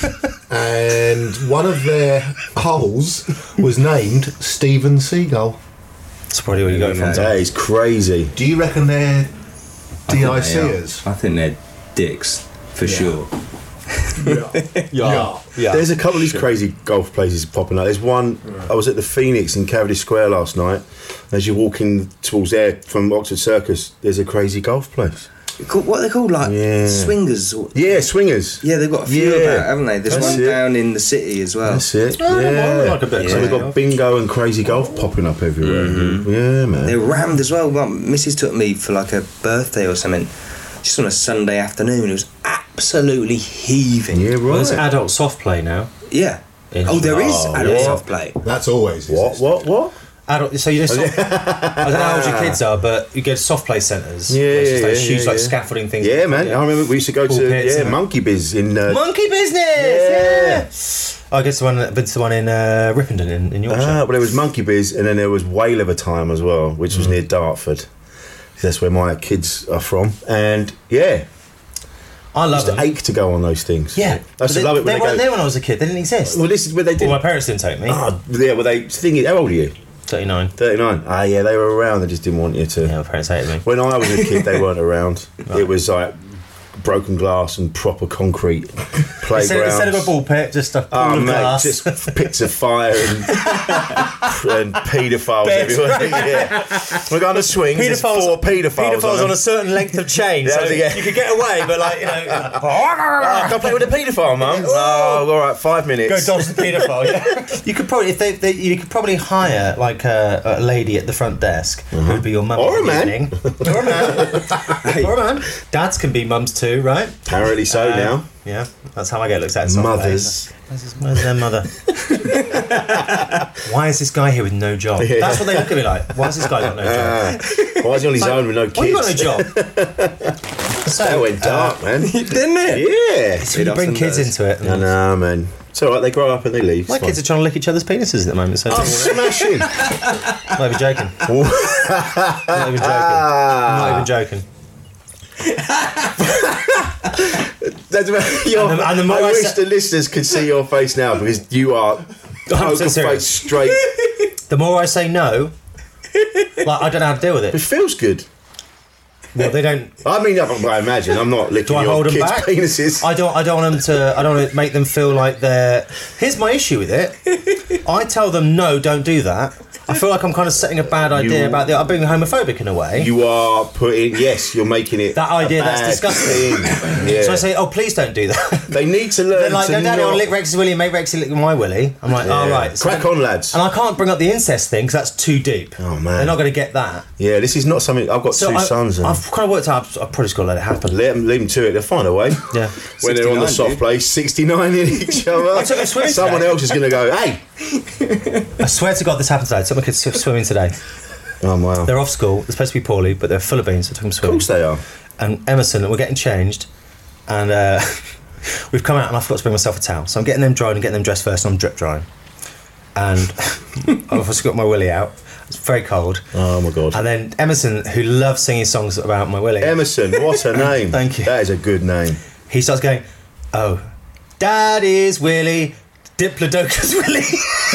And one of their holes was named Steven Seagal. That's probably where you got it from. Tom. That is crazy. Do you reckon they're DICers? I think they're dicks for sure. Yeah. There's a couple of these crazy golf places popping up. There's one, I was at the Phoenix in Cavendish Square last night. As you're walking towards there from Oxford Circus, there's a crazy golf place. What are they called? Like swingers? Yeah, swingers. Yeah, they've got a few Yeah. about, haven't they? There's That's one it. down in the city as well. That's it. Oh, yeah. I like a bit of So we've crazy got bingo and crazy golf popping up everywhere. Yeah, man. They're rammed as well. Well, Mrs. took me for like a birthday or something, just on a Sunday afternoon. It was absolutely heaving. Yeah, Well, there's right. adult soft play now. Yeah. Oh, there is adult soft play. That's always What? Adult, so you know, soft, I don't know how old your kids are, but you go to soft play centres. Yeah, where it's just like yeah, huge, yeah, like yeah. scaffolding things. Yeah, man. I remember we used to go Pool to pits and that. Monkey Biz in. Monkey business. Yeah. I guess the one. Been to the one in Ripondon in Yorkshire. Well, there was Monkey Biz, and then there was Whale of a Time as well, which was near Dartford. That's where my kids are from, and yeah, I love used to them. ache to go on those things. Yeah, I used to But love it when they they weren't go. there when I was a kid. They didn't exist. Well, this is where they did. Well, my parents didn't take me. Oh, yeah. Well, they. The thing is, how old are you? 39. 39. Ah, yeah, they were around. They just didn't want you to. Yeah, my parents hated me. When I was a kid, they weren't around. Right. It was like broken glass and proper concrete playgrounds. Instead of a ball pit, just a pool of glass. Just pits of fire and paedophiles everywhere. Yeah. We're going to swing. There's 4 paedophiles on a certain length of chain, so you could get away, but like, you know. Can I play with a paedophile, Mum? Oh, all right, 5 minutes. Go dodge the paedophile. Yeah. You could probably, you could probably hire like a lady at the front desk who'd be your mum, or a man, or a man, or a man. Dads can be mums too, right? Apparently so now. Yeah, that's how I get looked at. Mothers. Where's their mother? Why is this guy here with no job? Yeah. That's what they look at me like. Why has this guy got no job? Why is he on his own with no kids? Why you got no job? That went dark, man. Didn't it? Yeah. It's when you bring kids into it. I know, man. It's alright, they grow up and they leave. My kids are trying to lick each other's penises at the moment. So smashing. I'm not even joking. I'm not even joking. I wish the listeners could see your face now, because you are poker face straight. The more I say no, like, I don't know how to deal with it. It feels good. Well, they don't. I mean, I imagine I'm not licking your kids' penises. I don't want them to. I don't want to make them feel like they're. Here's my issue with it. I tell them no, don't do that. I feel like I'm kind of setting a bad idea about I'm being homophobic in a way. You are you're making it that idea that's disgusting. Yeah. So I say, oh, please don't do that. They need to learn. They're like, no, Daddy, I'll lick Rex's willy and make Rexy lick my willy. I'm like, oh, right. So crack on, lads. And I can't bring up the incest thing because that's too deep. Oh, man. They're not going to get that. Yeah, this is not something. I've got 2 sons. And I've kind of worked out, I've probably just got to let it happen. Leave them to it. They'll find a way. Yeah. When they're on the soft play, 69 in each other. I took them swimming Someone today. else is going to go, hey. I swear to God this happened today. I took my kids swimming today. Oh, wow. They're off school. They're supposed to be poorly, but they're full of beans, so I took them swimming. Of course they are. And Emerson, we're getting changed, and we've come out and I forgot to bring myself a towel. So I'm getting them dried and getting them dressed first, and I'm drip drying. And I've also got my willy out. It's very cold. Oh, my God. And then Emerson, who loves singing songs about my willy. Emerson, what a name. Thank you. That is a good name. He starts going, oh, Daddy's willy, Diplodocus willy.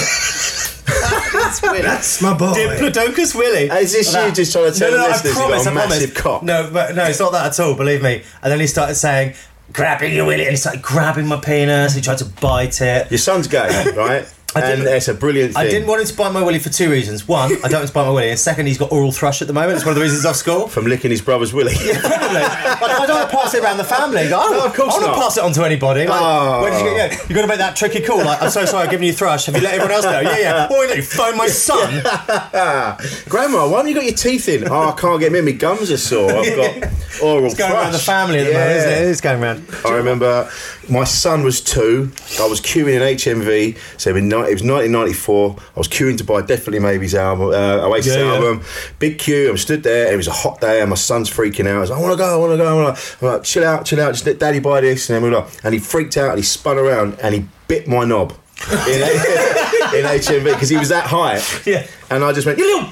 That's my boy. Diplodocus willy. Is this you just trying to tell the listeners you've got a massive cock? No, it's not that at all, believe me. And then he started saying, grabbing your willy, and he started grabbing my penis. He tried to bite it. Your son's gay, right? And it's a brilliant thing. I didn't want him to bite my willy for 2 reasons. One, I don't want him to bite my willy. And second, he's got oral thrush at the moment. It's one of the reasons he's off school. From licking his brother's willy. Yeah, probably. I don't want to pass it around the family. No, of course I don't pass it on to anybody. Like, where did you get? You've got to make that tricky call. Like, I'm so sorry, I've given you thrush. Have you let everyone else know? Yeah. What do you phone my son? Grandma, why haven't you got your teeth in? Oh, I can't get them in. My gums are sore. I've got oral thrush. It's going around the family at the moment, isn't it? It is going around. I remember my son was 2. I was queuing in HMV. So it was 1994. I was queuing to buy Definitely Maybe's album, Oasis album. Big queue. I stood there. It was a hot day, and my son's freaking out. I was like, I want to go. I'm like, chill out. Just let Daddy buy this. And then and he freaked out, and he spun around, and he bit my knob in HMV because he was that high. Yeah. And I just went, you little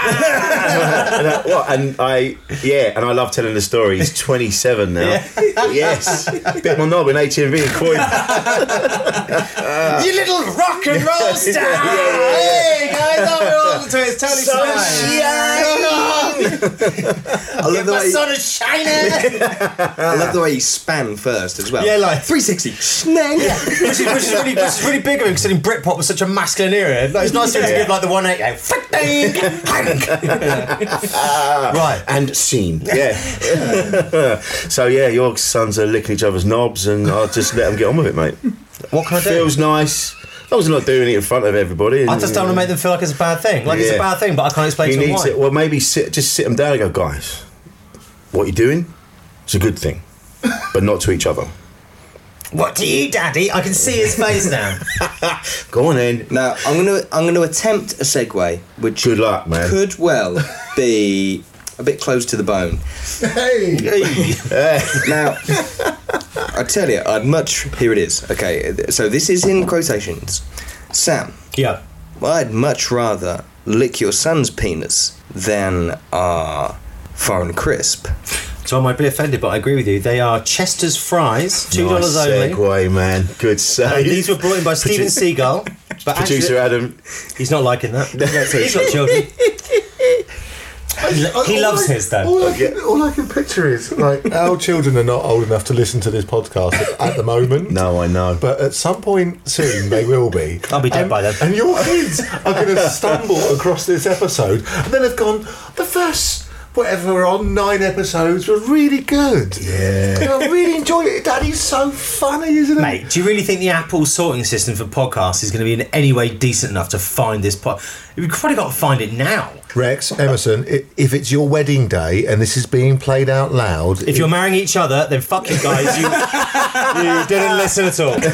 and I love telling the story. He's 27 now. Yeah. Yes. Bit my knob in HMV in Croydon. You little rock and roll star! Yeah. Hey guys, we're all to it's totally I love the way sun is shining. I love the way he span first as well. Yeah, like 360. Snang. Yeah. which is really big of him, considering Britpop was such a masculine era. Like, it's nice to give like the 188. Right. And scene. Yeah. So yeah, your sons are licking each other's knobs, and I'll just let them get on with it, mate. What can I do? Feels nice. I was not doing it in front of everybody. I just don't want to make them feel like it's a bad thing. Like it's a bad thing, but I can't explain to them why. Well, maybe sit them down and go, guys, what you're doing, it's a good thing, but not to each other. What do you, Daddy? I can see his face now. Go on in. Now I'm gonna attempt a segue, which good luck, man. Could well be a bit close to the bone. Hey. Now, I tell you, here it is. Okay, so this is in quotations. Sam. Yeah. I'd much rather lick your son's penis than our foreign crisp. So I might be offended, but I agree with you. They are Chester's fries, $2 nice only. segue, man. Good save. These were brought in by Steven Seagal. But Producer Adam. He's not liking that. He's got children. He loves his though. All I can picture is like our children are not old enough to listen to this podcast at the moment. No, I know. But at some point soon they will be. I'll be dead by then. And your kids are going to stumble across this episode and then have gone, the first, whatever we're on, 9 episodes were really good. Yeah. I really enjoyed it. Daddy's so funny, isn't it? Mate, do you really think the Apple sorting system for podcasts is going to be in any way decent enough to find this pod? We've probably got to find it now. Rex, Emerson, if it's your wedding day and this is being played out loud... If you're marrying each other, then fuck you guys. You didn't listen at all.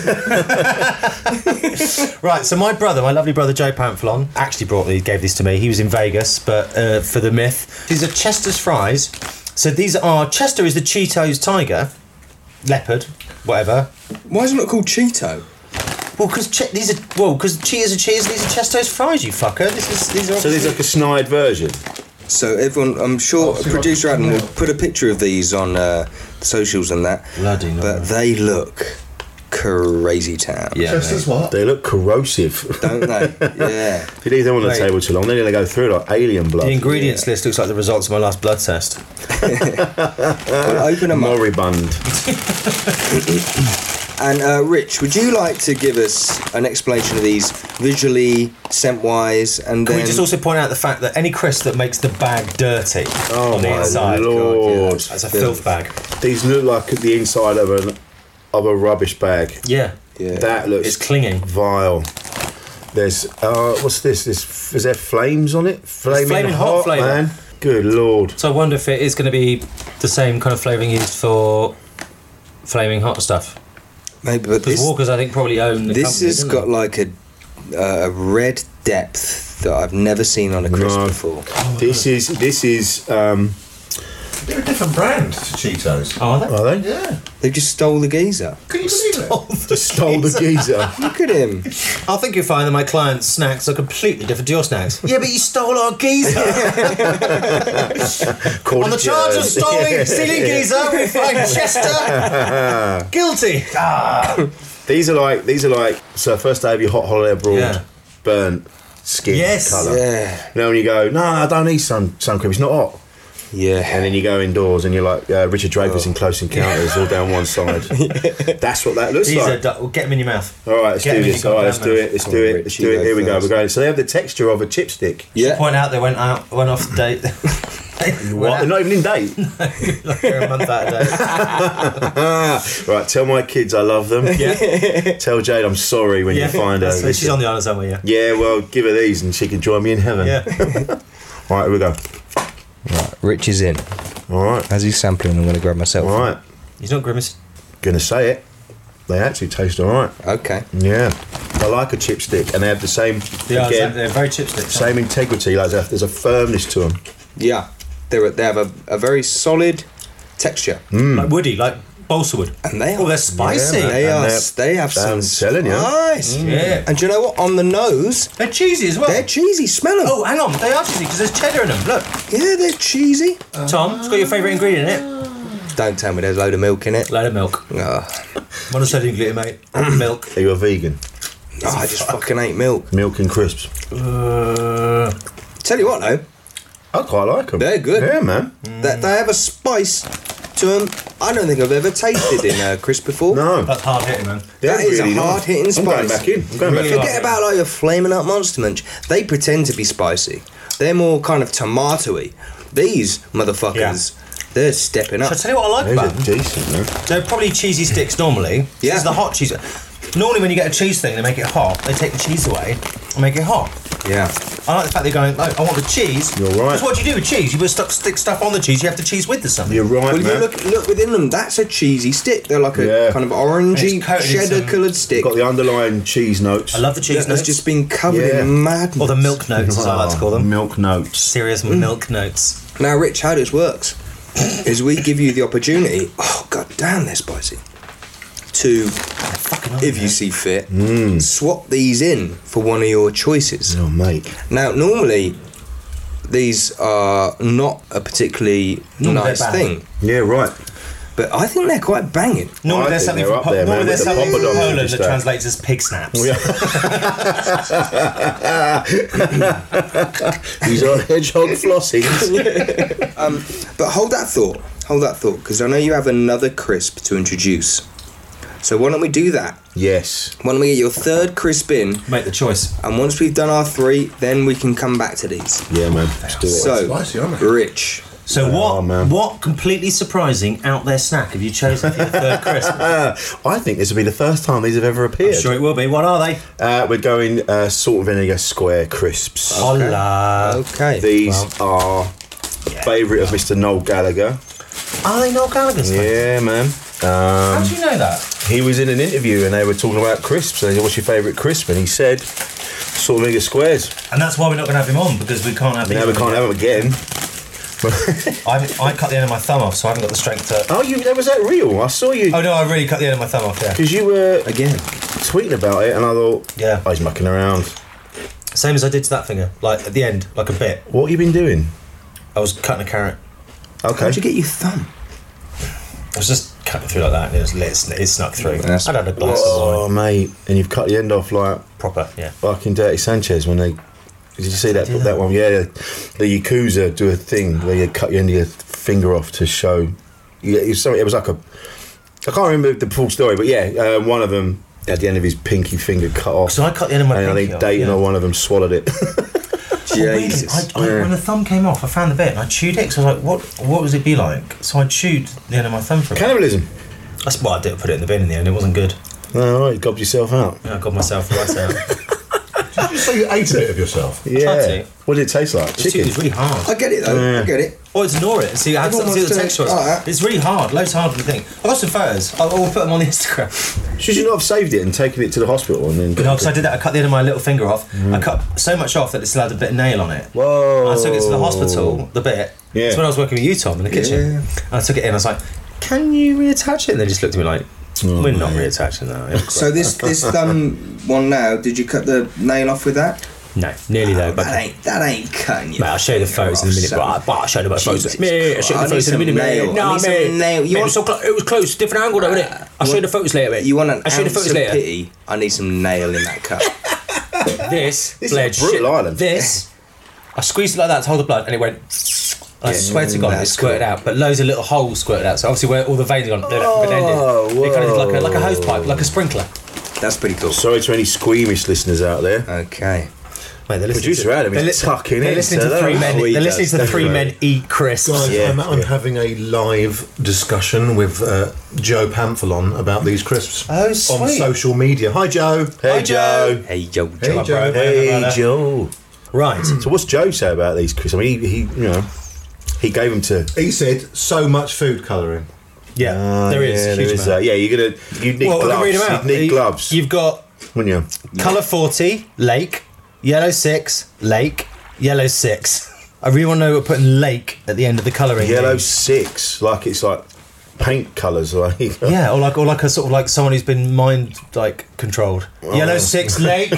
Right, so my lovely brother Joe Pamphilon, actually gave this to me. He was in Vegas, but for the myth. These are Chester's fries. So these are... Chester is the Cheetos tiger. Leopard, whatever. Why isn't it called Cheeto? Well, because Cheetahs are cheese. These are Chester's fries, you fucker. These are. So there's like a snide version. So everyone, I'm sure producer Adam will put a picture of these on the socials and that. Bloody no. But they look crazy town. Yeah, Chester's what? They look corrosive. Don't they? Yeah. If you leave them on the table too long, they're going to go through like alien blood. The ingredients list looks like the results of my last blood test. Well, open them up. Moribund. And Rich, would you like to give us an explanation of these visually, scent-wise, and Can then... we just also point out the fact that any crisp that makes the bag dirty on the inside, Lord. that's a filth bag. These look like the inside of a rubbish bag. Yeah. That looks... It's clinging. Vile. There's... what's this? Is there flames on it? Flaming hot flavour. Man. Good Lord. So I wonder if it is going to be the same kind of flavouring used for flaming hot stuff. Maybe, but because Walkers, I think, probably own the this company, has got like a red depth that I've never seen on a crisp before. This is They're a different brand to Cheetos. Oh, are they? Are they? Yeah. They just stole the geezer. Can you believe it? Just stole the geezer. Look at him. I think you'll find that my clients' snacks are completely different to your snacks. Yeah, but you stole our geezer. On the charge of stealing geezer, we find Chester guilty. These are like so first day of your hot holiday abroad, burnt skin colour. Yeah. You know when you go, no, I don't need sun cream, it's not hot. Yeah. And then you go indoors and you're like Richard Dreyfuss in Close Encounters, all down one side. That's what that looks like. Get them in your mouth. All right, let's do this. All right, let's do it. Let's do it. Here we go. We're going. So they have the texture of a chipstick. Yeah. Point out they went off date. What? They're not even in date. Like they're a month out of date. Right, tell my kids I love them. Yeah. Tell Jade I'm sorry when you find her. So she's on the island somewhere. Yeah. Yeah, well, give her these and she can join me in heaven. Yeah. All right, here we go. Right, Rich is in. All right. As he's sampling, I'm going to grab myself. All right. He's not grimacing. Gonna say it. They actually taste all right. Okay. Yeah. I like a chipstick, and they have the same. They're very chipstick. Same integrity. Like there's a firmness to them. Yeah. They have a very solid texture. Like woody, like balsa wood. And they are. Oh, they're spicy. Yeah, they have some telling you. spice. Yeah. And do you know what? On the nose, they're cheesy as well. They're cheesy. Smell them. Oh, hang on. They are cheesy because there's cheddar in them. Look. Yeah, they're cheesy. Tom, it's got your favourite ingredient in it. Don't tell me there's a load of milk in it. Load of milk. Monosodium glutamate. Milk. Are you a vegan? Oh, I just fucking hate milk. Milk and crisps. Tell you what though, I quite like them. They're good. Yeah, man. They have a spice to them. I don't think I've ever tasted in a crisp before. No. That's hard hitting, man. That is a hard hitting spice. I'm going back in. Forget about like your flaming up Monster Munch. They pretend to be spicy. They're more kind of tomatoey. These motherfuckers, they're stepping up. Shall I tell you what I like Those about are them? decent, man. They're probably cheesy sticks normally. Yeah. This is the hot cheese. Normally when you get a cheese thing, they make it hot. They take the cheese away and make it hot. Yeah. I like the fact they're going, like, I want the cheese. You're right. Because what do you do with cheese? You put stick stuff on the cheese, you have the cheese with the something. You're right, Well, man. if you look within them, that's a cheesy stick. They're like a kind of orangey, It's coated in cheddar-coloured stick. Got the underlying cheese notes. I love the cheese That's notes. just been covered Yeah. in madness. Or the milk notes, as I like to call them. Milk notes. Serious milk notes. Now, Rich, how this works is we give you the opportunity. Oh, god damn, they're spicy. To, if you see fit, swap these in for one of your choices. Oh, mate. Now, normally, these are not a particularly nice they're bad. thing. Yeah, right. But I think they're quite banging. Normally there's something from Poland that translates as pig snaps. These are hedgehog flossings. But hold that thought, because I know you have another crisp to introduce. So why don't we do that? Yes. Why don't we get your third crisp in? Make the choice. And once we've done our 3, then we can come back to these. Yeah, man. Let's do it. So, Spicy, aren't they? Rich. So what completely surprising out there snack have you chosen for your third crisp? I think this will be the first time these have ever appeared. I'm sure it will be. What are they? We're going salt and vinegar square crisps. Hola. Okay. These are favourite of Mr. Noel Gallagher. Are they Noel Gallagher's? Yeah, man. How do you know that? He was in an interview and they were talking about crisps. And they said, "What's your favourite crisp?" And he said, "Salt and vinegar squares." And that's why we're not going to have him on, because we can't have him. Now we can't have him again. I cut the end of my thumb off, so I haven't got the strength to... Oh, was that real? I saw you... Oh, no, I really cut the end of my thumb off, yeah. Because you were, again, tweeting about it, and I thought, yeah, I was mucking around. Same as I did to that finger, like, at the end, like a bit. What have you been doing? I was cutting a carrot. Okay. How'd you get your thumb? I was just cutting through like that, and it snuck through. I had a glass of wine. Oh, mate, and you've cut the end off like... Proper, yeah. Fucking Dirty Sanchez when they... Did you see that one? Yeah, the Yakuza do a thing where you cut your end of your finger off to show... Yeah, it was like a... I can't remember the full story, but yeah, one of them had the end of his pinky finger cut off. So I cut the end of my pinky off. And I think Dayton or one of them swallowed it. Jesus. When the thumb came off, I found the bit and I chewed it, because I was like, what would it be like? So I chewed the end of my thumb for a bit. Cannibalism. That's why I did put it in the bin in the end. It wasn't good. Oh, right, you gobbed yourself out. Yeah, I got myself right out. Did you say you ate a bit of yourself? Yeah. What did it taste like? Chicken? It's really hard. I get it though. Yeah. I get it. Or it's gnaw it and see, see the texture. It's really hard. Loads harder than you think. I've got some photos. I'll put them on the Instagram. Should you not have saved it and taken it to the hospital and then? No, because I did that. I cut the end of my little finger off. I cut so much off that it still had a bit of nail on it. Whoa! I took it to the hospital. The bit. Yeah. It's when I was working with you, Tom, in the kitchen. And I took it in. I was like, "Can you reattach it?" And they just looked at me like, "We're not reattaching that." So this one now, did you cut the nail off with that? No, nearly though. But that ain't cutting you. Mate, I'll show you the photos in a minute. I'll show you the photos. I'll show you the photos in a minute, mate. No, mate. It was close, different angle though, wasn't it? I'll show you the photos later, mate. You want an I'll show you the ounce photos of later. pity? I need some nail in that cut. This is bled brutal shit. island. This, I squeezed it like that to hold the blood, and it went. I swear to God, it squirted out, but loads of little holes squirted out. So obviously, where all the veins have gone, been ended. It kind of did like a hose pipe, like a sprinkler. That's pretty cool. Sorry to any squeamish listeners out there. Okay. Mate, they're Producer Adam is tucking in. They're listening to three men. They're listening to the three men eat crisps. Guys, I'm having a live discussion with Joe Panthelon about these crisps. Oh, sweet. On social media. Hi, Joe. Hey, Joe. Hey, Joe. Hey, Joe. Hey, Joe. Right. So what's Joe say about these crisps? I mean, he gave them to... He said, so much food colouring. Yeah, there is. There is that. Yeah, you need gloves. I can read them out. You need gloves. You've got Colour 40, Lake, Yellow 6, Lake, Yellow 6. I really want to know what putting Lake at the end of the colouring. Yellow 6, like it's like paint colours, like yeah, or like a sort of like someone who's been mind controlled. Yellow 6 Lake.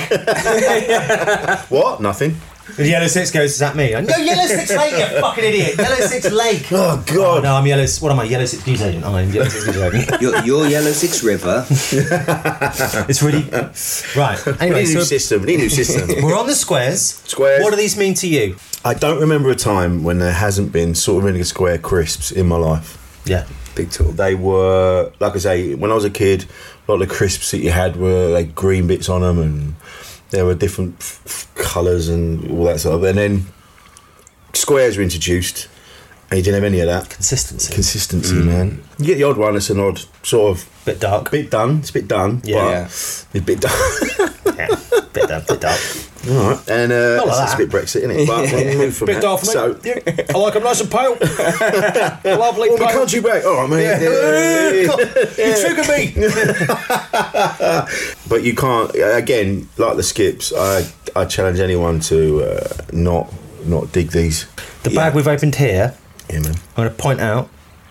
What? Nothing. The Yellow 6 goes, is that me? No, Yellow 6 Lake, you fucking idiot. Yellow 6 Lake. Oh, God. Oh, no, I'm Yellow... What am I? Yellow 6 News Agent. I'm Yellow 6 News Agent. You're Yellow 6 River. It's really... Right. Anyway, Need a new system. We're on the squares. Squares. What do these mean to you? I don't remember a time when there hasn't been salt and vinegar square crisps in my life. Yeah. Big talk. They were, like I say, when I was a kid, a lot of the crisps that you had were like green bits on them, and there were different colours and all that sort of. And then squares were introduced, and you didn't have any of that. Consistency, man. You get the odd one that's an odd sort of... Bit dark. It's a bit done, Yeah. It's a bit done. Yeah, bit dark. All right, and it's a bit Brexit, isn't it? But we'll move from Bit that. dark for me. So, I like them nice and pale. Lovely well, pale. the country back. All right, mate. You triggered me. But you can't. Again, like the skips, I challenge anyone to not dig these. The bag we've opened here, Yeah, man. I'm going to point out,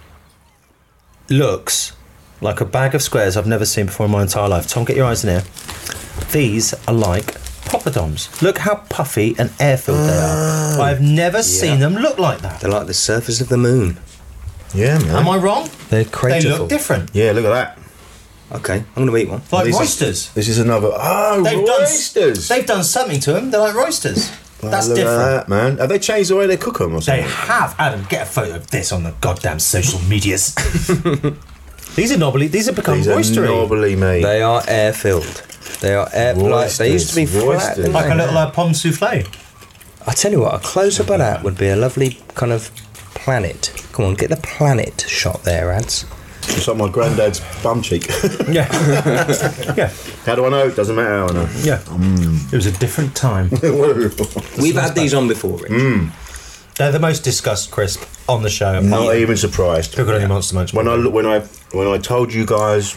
looks like a bag of squares I've never seen before in my entire life. Tom, get your eyes in here. These are like poppadoms. Look how puffy and air-filled they are. I've never seen them look like that. They're like the surface of the moon. Yeah, man. Am I wrong? They're creative. They look different. Yeah, look at that. Okay, I'm going to eat one. Like This is- roysters. This is another. Oh, roysters. They've done something to them. They're like roysters. That's look different. At that, man. Have they changed the way they cook them or They something? have. Adam, get a photo of this on the goddamn social medias. These are knobbly. These have become These are roistery. knobbly, mate. They are air filled. They are air. Like, they used to be flat. Roysters. didn't Like they? a little pomme souffle. I tell you what, a close up of that would be a lovely kind of planet. Come on, get the planet shot there, Ads. It's like my granddad's bum cheek. Yeah. Yeah. How do I know? Doesn't matter how I know. Yeah. It was a different time. We've had these on before, Rich. They're the most discussed crisp on the show. Not even surprised. Who got any Monster Munch? When I told you guys,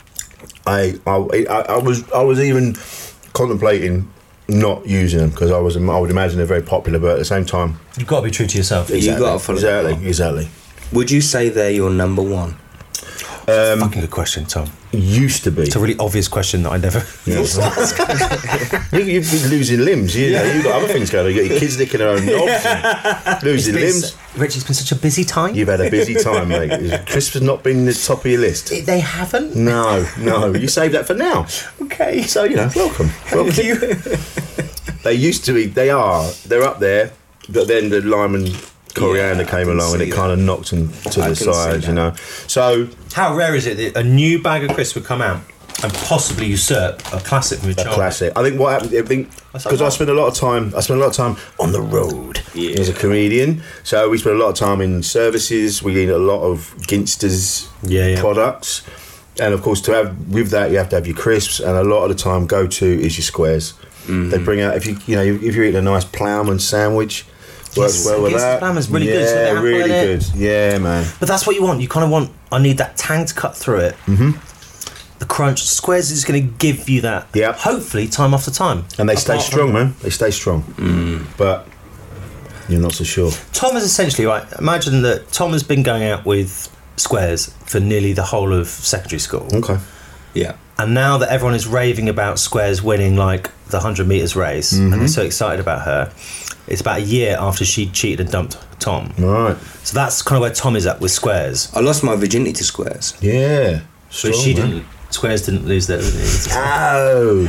I was even contemplating not using them because I would imagine they're very popular, but at the same time, You've got to be true to yourself. You got to follow exactly. Would you say they're your number one? Fucking good question, Tom. Used to be. It's a really obvious question that I never Yes. You've been losing limbs. You know, you've got other things going on. You've got your kids licking their own knobs, and losing limbs. Rich, it's been such a busy time. You've had a busy time, mate. Crisp has not been the top of your list. They haven't? No. You saved that for now. Okay. So, welcome. Thank you. They used to be, they're up there, but then the lime and coriander came along and it kind of knocked them to the side, So, how rare is it that a new bag of crisps would come out and possibly usurp a classic from your childhood? classic. I think what happened, because I spent a lot of time on the road as a comedian. So we spent a lot of time in services. We eat a lot of Ginsters products, and of course with that you have to have your crisps. And a lot of the time, go to is your squares. They bring out if you're eating a nice ploughman sandwich. Works well with that. Ploughman's really good. So Yeah, really good. Yeah, man. But that's what you want. You kind of want. I need that tang to cut through it. The crunch. Squares is going to give you that. Yeah. Hopefully, time after time. And they stay strong, man. They stay strong. But you're not so sure. Tom is essentially right. Imagine that Tom has been going out with squares for nearly the whole of secondary school. Okay. Yeah. And now that everyone is raving about squares winning like the 100 metres race, and they're so excited about her, it's about a year after she cheated and dumped Tom. Right. So that's kind of where Tom is at with squares. I lost my virginity to squares. Yeah. But she didn't. Squares didn't lose their. Oh.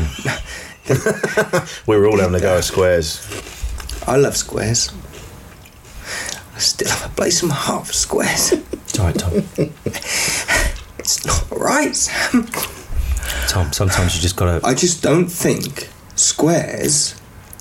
We were all having a go at squares. I love squares. I still have a place in my heart for squares. It's all right, Tom. It's not right, Sam. Tom, sometimes you just gotta. I just don't think squares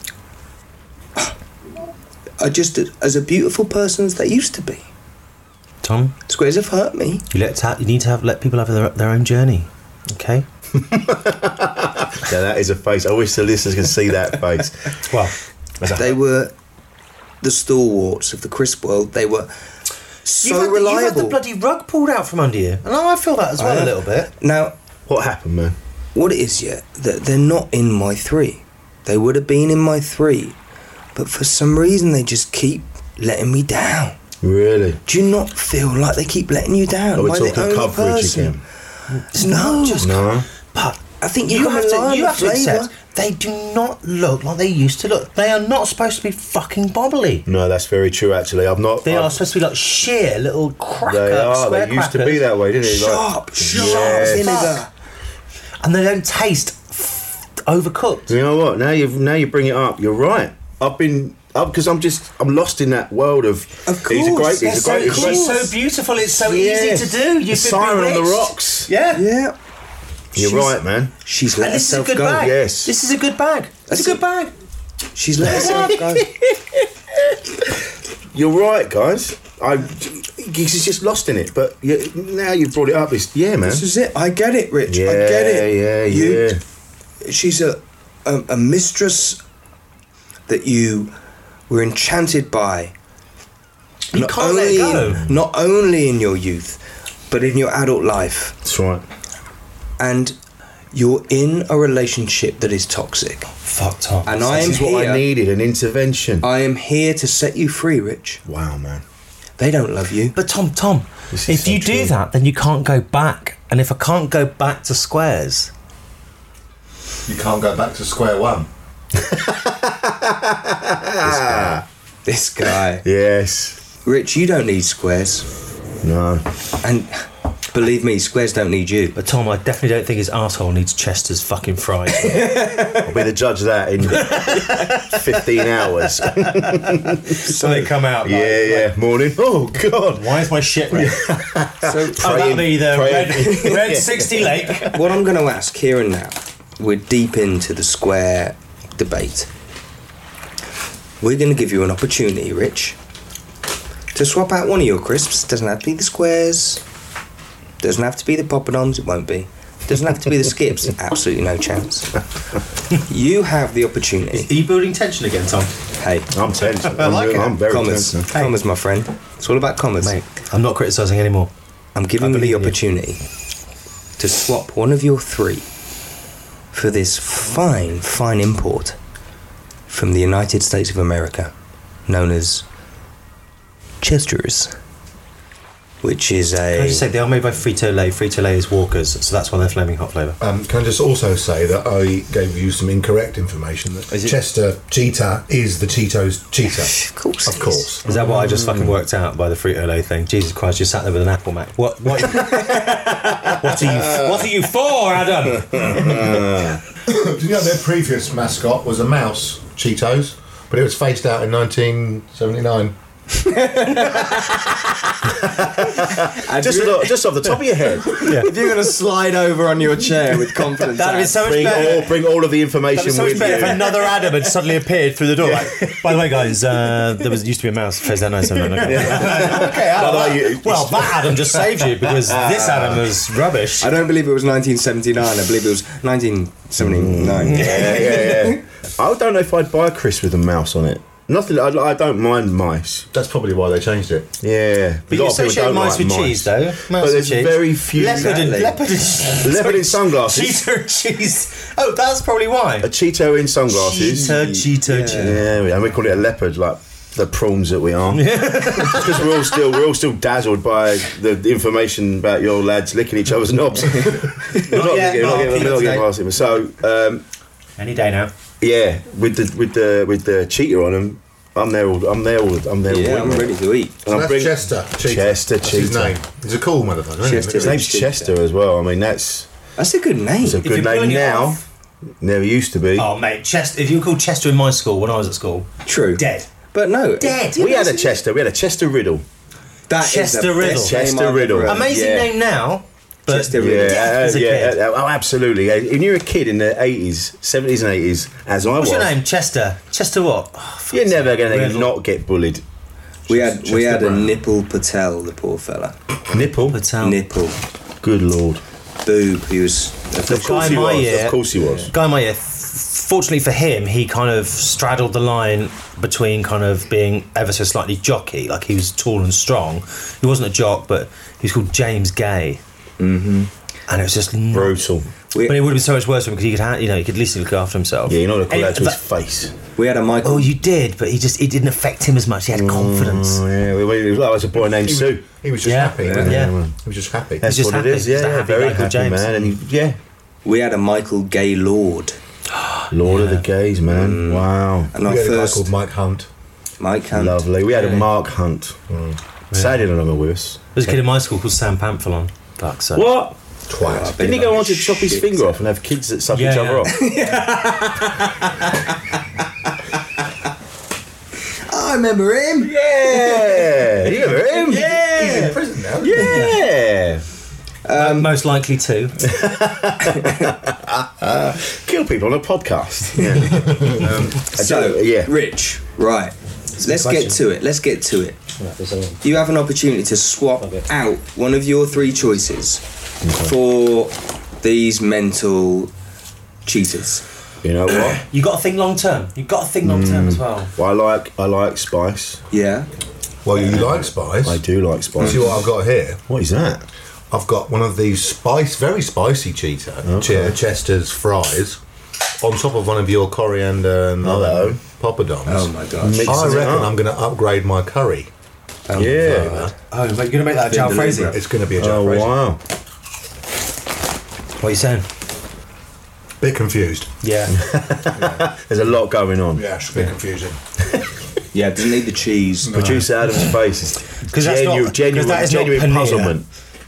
are just as a beautiful person as they used to be. Tom, squares have hurt me. You need to let people have their own journey. Okay. Yeah, that is a face. I wish the listeners could see that face. Well, they were the stalwarts of the crisp world. They were so reliable. You've had the bloody rug pulled out from under you, and I feel that as well a little bit. Now, what happened, man? What it is, that they're not in my 3. They would have been in my 3, but for some reason they just keep letting me down. Really? Do you not feel like they keep letting you down? Are we By talking the only coverage person? again? It's not just but I think you have to accept they do not look like they used to look. They are not supposed to be fucking bobbly. No, that's very true. Actually, They are supposed to be like sheer little cracker. They are. Square They used to be crackers. that way, didn't they? Sharp Yes. and they don't taste overcooked. You know what? Now you bring it up. You're right. I've been because I'm lost in that world of. Of She's course, so beautiful. It's so easy to do. You've been Siren on the bewitched. rocks. Yeah. You're right, man. She's let And this is a herself good go. bag. Yes. This is a good bag. It's a good bag. She's let herself go. You're right, guys. He's just lost in it. But now you've brought it up. Man. This is it. I get it, Rich. Yeah, I get it. Yeah. She's a mistress that you were enchanted by. You can't let it go. Not only in your youth, but in your adult life. That's right. And you're in a relationship that is toxic. Fuck Tom. And I am This is what I needed, an intervention. I am here to set you free, Rich. Wow, man. They don't love you. But Tom, This is if so you do true. that, then you can't go back. And if I can't go back to squares, You can't go back to square one. This guy. Yes. Rich, you don't need squares. No. And Believe me, squares don't need you. But Tom, I definitely don't think his arsehole needs Chester's fucking fries. I'll be the judge of that in 15 hours. So they come out. Yeah. Morning. Oh, God. Why is my shit red? That'll be the red 60 Lake. What I'm going to ask here and now, we're deep into the square debate. We're going to give you an opportunity, Rich, to swap out one of your crisps. Doesn't have to be the squares. Doesn't have to be the poppadoms. It won't be. Doesn't have to be the skips. Absolutely no chance. You have the opportunity. Are you building tension again, Tom? Hey, I'm tense. I'm very commas. tense. Commas, my friend. It's all about commas. Mate, I'm not criticising anymore. I'm giving you the opportunity to swap one of your three for this fine import from the United States of America, known as Chester's, which is a... Can I just say, they are made by Frito-Lay. Frito-Lay is Walker's, so that's why they're flaming hot flavour. Can I just also say that I gave you some incorrect information, that Chester Cheetah is the Cheetos Cheetah. Of course. Of course. Is that what I just fucking worked out by the Frito-Lay thing? Jesus Christ, you sat there with an Apple Mac. What are you for, Adam? Did you know their previous mascot was a mouse, Cheetos, but it was phased out in 1979. just off the top of your head. If you're going to slide over on your chair with confidence, That would be so much better. Bring all of the information That'd be so much with better you. if another Adam had suddenly appeared through the door. Like, by the way, guys, there used to be a mouse phased out 1979. Okay, Adam, well, that Adam just saved you because this Adam was rubbish. I don't believe it was 1979. I believe it was 1979. Yeah. I don't know if I'd buy a crisp with a mouse on it. Nothing. I don't mind mice. That's probably why they changed it. Yeah, But you associate mice with cheese, though. Mouse But there's with cheese. very few. Leopard in sunglasses. Cheeto cheese. Oh, that's probably why. A Cheeto in sunglasses. Cheeto cheese. Yeah, and we call it a leopard, like the prawns that we are. Because we're all still dazzled by the information about your lads licking each other's knobs. Not getting past it. So any day now. Yeah, with the cheetah on them, I'm there all. Yeah, I'm ready to eat. So that's Chester Cheetah. Chester That's Cheetah. his name. He's a cool motherfucker, isn't he? His name's Chester as well. I mean, that's a good name. It's a good name now. Never used to be. Oh, mate, Chester. If you were called Chester in my school when I was at school, true, dead. But no, dead. We had a Chester. We had a Chester Riddle. Chester Riddle. Chester Riddle. Amazing name now. But Chester Riddle. Oh, absolutely. When you're a kid in the 80s, 70s and 80s, as I was. What's your name? Chester. Chester what? Oh, you're never going to not get bullied. We had a Nipple Patel, the poor fella. Nipple Patel. Nipple. Good lord. Boob. He was. Of course he was. Of course he was. Guy in my year. Fortunately for him, he kind of straddled the line between kind of being ever so slightly jockey, like he was tall and strong. He wasn't a jock, but he was called James Gay. Mm-hmm. And it was just brutal. But it would have been so much worse for him because he could at least look after himself. Yeah, you're not looking out to his face. We had a Michael. Oh, you did, but it didn't affect him as much. He had confidence. Yeah, there was a boy named Sue. He was just happy. Yeah. He was just happy. That's just what happy. it is. Just a Yeah, happy very guy called happy James. man. And we had a Michael Gaylord. Lord of the Gays, man. Wow. And our We had a guy first called Mike Hunt. Mike Hunt. Lovely. We had a Mark Hunt. Sadly, no longer with us. There's a kid in my school called Sam Pamphilon. Fuck's sake. What? Twat. Didn't he go on to chop his finger off and have kids that suck each other off? I remember him. Yeah. You remember him? Yeah. He's in prison now. Yeah. Most likely to. Kill people on a podcast. Yeah. Rich, right. Let's get to it. You have an opportunity to swap out one of your three choices for these mental cheaters. You know what? You got to think long term. As well. Well, I like spice. Yeah. Well, you like spice. I do like spice. See what I've got here? What is that? I've got one of these very spicy Cheetah Chester's fries on top of one of your coriander and poppadoms. Oh my gosh. I reckon I'm going to upgrade my curry. Yeah. Oh, you're going to make that a jalfrezi? It's going to be a jalfrezi. Oh, wow. What are you saying? Bit confused. Yeah. There's a lot going on. Yeah, it's a bit confusing. Yeah, doesn't need the cheese. Producer Adam's face is genuine that is not paneer. puzzlement.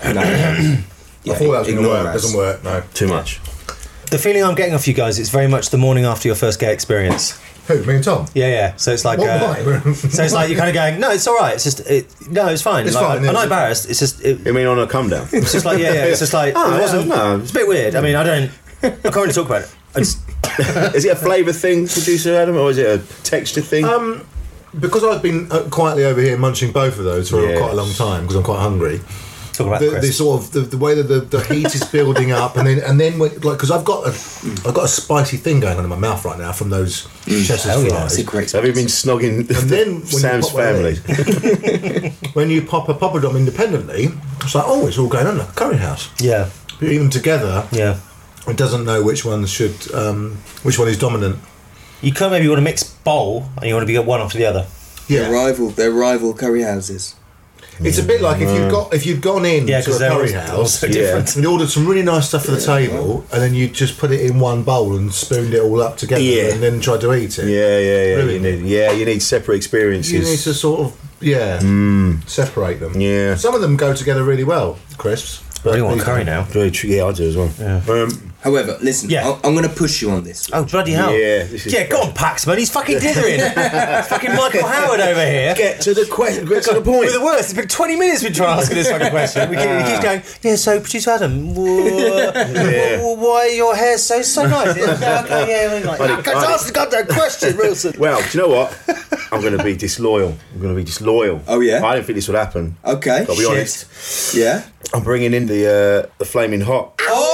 No. I thought that was going to ignore work. Raz. Doesn't work. No. Too much. The feeling I'm getting off you guys, it's very much the morning after your first gay experience. Who? Me and Tom. Yeah. So it's like, What, why? so it's like you're kind of going, no, it's all right. It's just, no, it's fine. It's like, fine, I'm yeah. not embarrassed. It's just, You mean on a come down? it's just like, yeah. It's just like, Oh, it wasn't. no. It's a bit weird. I mean, I can't really talk about it. I just, Is it a flavour thing, producer Adam, or is it a texture thing? Because I've been quietly over here munching both of those for Yes. quite a long time because I'm quite hungry. talk about The sort of the way that the heat is building up, and then when, like, because I've got a spicy thing going on in my mouth right now from those Chester's hell yeah, fries. That's a great. Have you been snogging And then when Sam's you pop one of family? these- when you pop a poppadom independently, it's like, oh, it's all going on like a curry house. Yeah. But even together, Yeah. it doesn't know which one which one is dominant. You kind of maybe want to mix bowl and you want to be one after the other. Yeah, They're rival curry houses. it's a bit like if you'd gone in Yeah, to because a they're curry also house different. and ordered some really nice stuff for the table, and then you just put it in one bowl and spooned it all up together, Yeah. and then tried to eat it. Yeah. Really? You need separate experiences. You need to sort of separate them. Yeah. Some of them go together really well. Crisps. I really want these curry don't. now. Very true. Yeah, I do as well. Yeah. However, listen, Yeah. I'm going to push you on this. Oh, bloody hell. Yeah, this is- Yeah, go on, Paxman. He's fucking dithering. It's fucking Michael Howard over here. Get to the question. Get to the point. We're the worst. It's been 20 minutes we've been trying to ask this fucking question. He keeps going, yeah, so, Producer Adam, why are your hair so nice? Okay, yeah, Buddy, like, answer the goddamn question, Wilson. Well, do you know what? I'm going to be disloyal. Oh, yeah? I didn't think this would happen. Okay. I'll be Shit. honest. Yeah. I'm bringing in the Flaming Hot.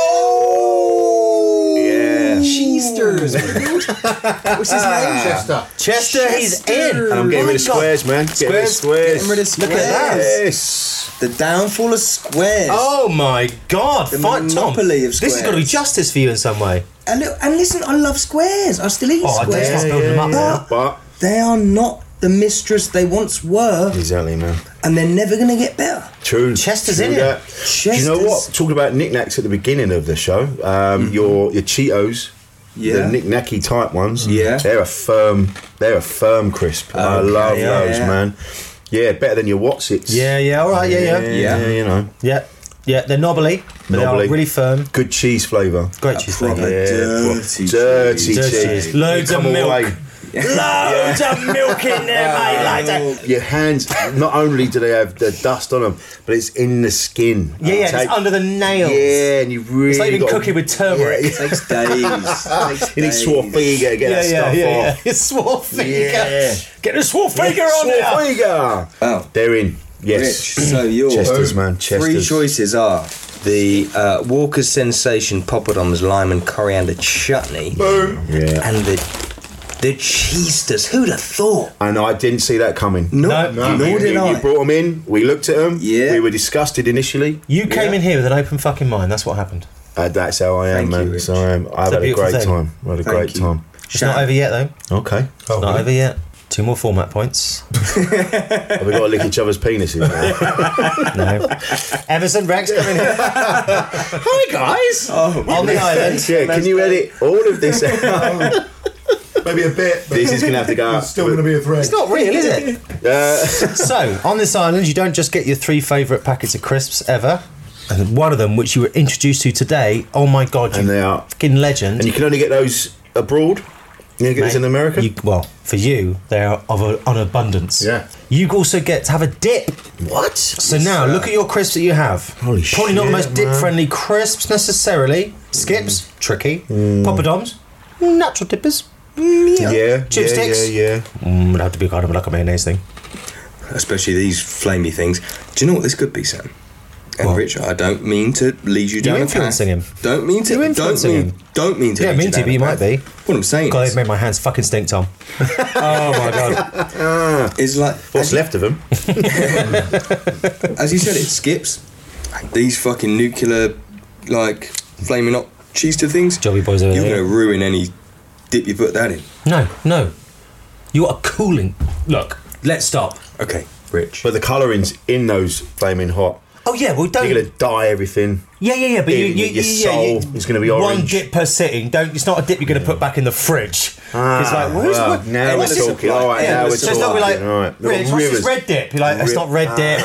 Oh! Yeah. Cheesters. What's his name? Chester. He's in. And I'm getting rid of squares, man. Getting rid of squares. Getting rid of Look at that. Yes. The downfall of squares. Oh my God! The Fight, Tom. monopoly of This has got to be squares. justice for you in some way. And listen, I love squares. I still eat Oh, I squares. dare start building them up now. But They are not the mistress they once were, exactly, man. and they're never going to get better. True. Chester's True in it. that. Do you know what? Chester's. Talking about knickknacks at the beginning of the show, your Cheetos, Yeah. the knick-knacky type ones. Yeah. They're a firm crisp. I Okay, love yeah, those, yeah. man. Yeah, better than your Watsits. Yeah, all right, yeah. Yeah, you know. Yeah, they're knobbly, but they Knobbly. are really firm. Good cheese flavour. Great cheese proper flavour. dirty dirty Dirty cheese. cheese. Loads of Come milk. away. Loads of milk in there, mate. Like that. Your hands, not only do they have the dust on them, but it's in the skin. Yeah, Take- it's under the nails. Yeah, and you really It's like you've been gotta- cooking with turmeric. It takes days. You need Swarfiga to get that stuff off. It's Swarfiga. Yeah. Get the Swarfiga on there. Swarfiga. Oh, They're in. Yes. Rich, so your Chester's, man. three Chester's. choices are the Walker's Sensation Poppadoms Lime and Coriander Chutney, Yeah. and the Cheesters. Who'd have thought? And I didn't see that coming. No. Nor did I. You brought them in. We looked at them. Yeah. We were disgusted initially. You came in here with an open fucking mind. That's what happened. That's how I am, Thank you, man. Rich. So I am. I've a had a beautiful great thing. time. I had a Thank great you. time. It's not over yet, though. Okay. It's not over yet. 2 more format points. Have we got to lick each other's penises now? No. Emerson Rex coming here. Hi, guys. On the island. Yeah, can you edit all of this out? Maybe a bit. But This is going to have to go out. it's still going to be a thread. It's not real, is it? So, on this island, you don't just get your 3 favourite packets of crisps ever. And one of them, which you were introduced to today, oh my God, And you they are. fucking legend. And you can only get those abroad. You can get this in America. Well, for you, they are of an abundance. Yeah. You also get to have a dip. What? So now, look at your crisps that you have. Holy Probably not the shit, most dip-friendly crisps necessarily. Skips, tricky. Poppadoms, natural dippers. Yeah. Chipsticks. Yeah. Would have to be kind of like a mayonnaise thing. Especially these flamey things. Do you know what this could be, Sam? And What? Rich, I don't mean to lead you down a path. influencing him. Don't mean to. You're influencing him. Don't mean to. Yeah, lead mean you to, down but a you might path. be. What I'm saying God, is, they've made my hands fucking stink, Tom. Oh my God. is like What's left of them? as you said, it skips. These fucking nuclear, like flaming hot cheese things. Jobby boys over You're here. going to ruin any dip you put that in. No. You are cooling. Look, let's stop. Okay, Rich. But the colourings in those flaming hot Oh yeah, well don't. You're going to dye everything. Yeah. But your soul is going to be orange. One dip per sitting. It's not a dip you're going to put back in the fridge. It's like, now we're talking. All right, now we're talking. So it's not like, Rich, what's this red dip? You're like, it's not red dip.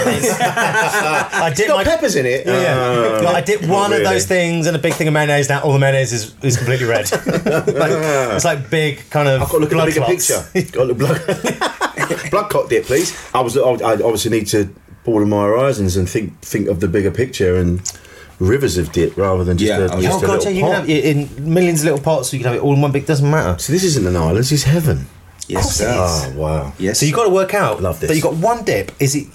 It's got peppers in it. Yeah. Like, I dip one of those things and a big thing of mayonnaise. Now all the mayonnaise is completely red. It's like big kind of. I've got to look at the bigger picture. Got the blood clot dip, please. I obviously need to broaden my horizons and think of the bigger picture and rivers of dip rather than just a little pot. You can have it in millions of little pots, so you can have it all in one big. Doesn't matter. So this isn't an island. This is heaven. Yes, sir. Oh wow. Yes. So you got to work out Love this. that you got one dip.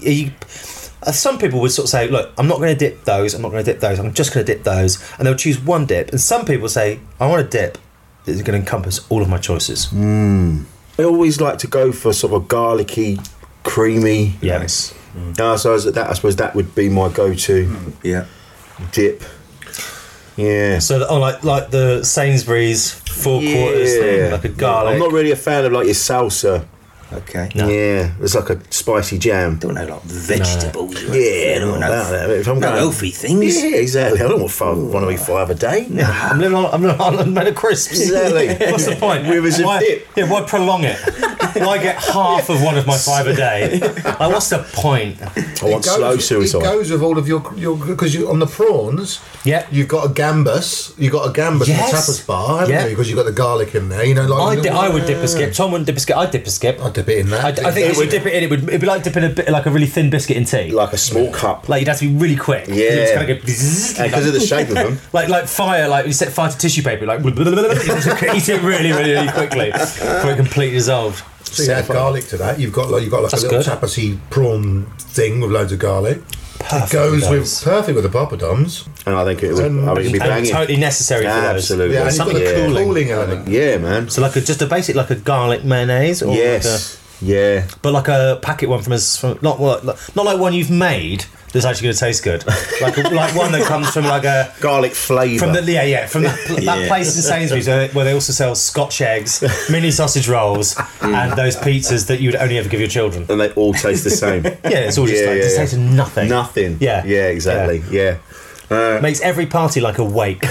Some people would sort of say, look, I'm not going to dip those. I'm not going to dip those. I'm just going to dip those, and they'll choose one dip. And some people say, I want a dip that is going to encompass all of my choices. I always like to go for sort of a garlicky, creamy. Yes. So I suppose that would be my go-to. Yeah. Dip. Yeah. So like the Sainsbury's 4 quarters thing, like a garlic. I'm not really a fan of like your salsa. Okay. No. Yeah, it's like a spicy jam. Don't know, like vegetables. Yeah, not about that. If I'm going, healthy things. Yeah, exactly. I don't want to eat 5 a day. No. I'm living on made of crisps. Exactly. What's the point? Rivers of dip. Yeah, why prolong it? Why get half of one of my 5 a day? Like, what's the point? I want slow suicide. It goes with all of your because on the prawns. Yeah, you've got a gambus. You've got a gambus in the tapas bar, haven't you? Because you've got the garlic in there. You know, like I would dip a skip. Tom wouldn't dip a skip. I'd dip a skip. I'd dip it in that. I think if you dip it in, it'd be like dipping like a really thin biscuit in tea, like a small cup. Like you'd have to be really quick. Yeah, it's kind of go because of the shape of them. like fire. Like you set fire to tissue paper. Like you eat it really, really, really quickly before it completely dissolved. So you add garlic to that. You've got like a little tapasy prawn thing with loads of garlic. It goes perfect with the poppadoms. And I think it'd be banging. Totally necessary for those. Absolutely. Yeah, and you've got the cooling element. Yeah, man. So like just a basic like a garlic mayonnaise. Or yes. Yeah. But like a packet one from not like one you've made that's actually going to taste good. Like one that comes from like a garlic flavour. From that place in Sainsbury's where they also sell Scotch eggs, mini sausage rolls, and those pizzas that you would only ever give your children. And they all taste the same. Yeah, it's all just it tastes nothing. Nothing. Yeah. Yeah, exactly. Yeah. Makes every party like a wake.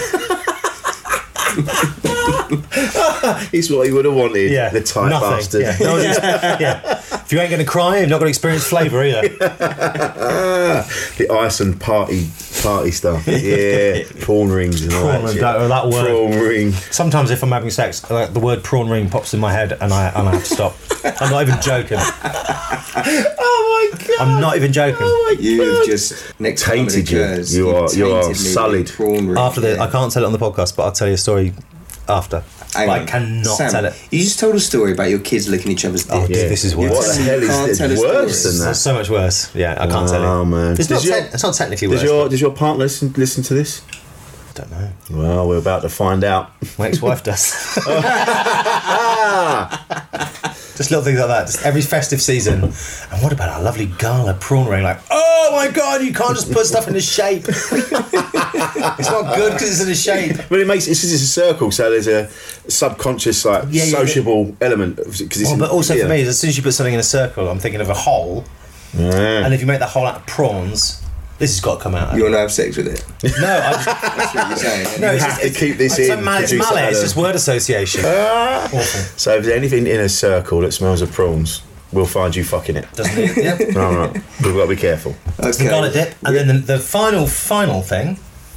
It's what you would have wanted. Yeah, the tight nothing. bastard. Yeah. If you ain't going to cry, you're not going to experience flavour either. The Iceland party stuff. Yeah, prawn rings and all that word. Prawn ring. Sometimes if I'm having sex, the word prawn ring pops in my head, and I have to stop. I'm not even joking. Oh my god! I'm not even joking. Oh my You've just next time it occurs, you are sullied. I can't tell it on the podcast, but I'll tell you a story after. I cannot tell it. You just told a story about your kids licking each other's dick. Oh, this is worse. What the hell is this? Worse than that? It's so much worse. Yeah, I can't tell it. Oh man, it's not technically worse. Does your partner listen to this? I don't know. Well, we're about to find out. My ex-wife does. Just little things like that. Just every festive season. And what about our lovely gala prawn ring? Like, oh my god, you can't just put stuff in a shape. It's not good because it's in a shape. But it's a circle, so there's a subconscious sociable element. But also for me, as soon as you put something in a circle, I'm thinking of a hole. Yeah. And if you make that hole out of prawns, this has got to come out. You want to have sex with it? No, that's what you're saying. No, you have to keep this in. It's mallet. It's just word association. Awful. So if there's anything in a circle that smells of prawns, we'll find you fucking it. Doesn't it? Yep. All right. We've got to be careful. It's the garlic dip, and then the final thing.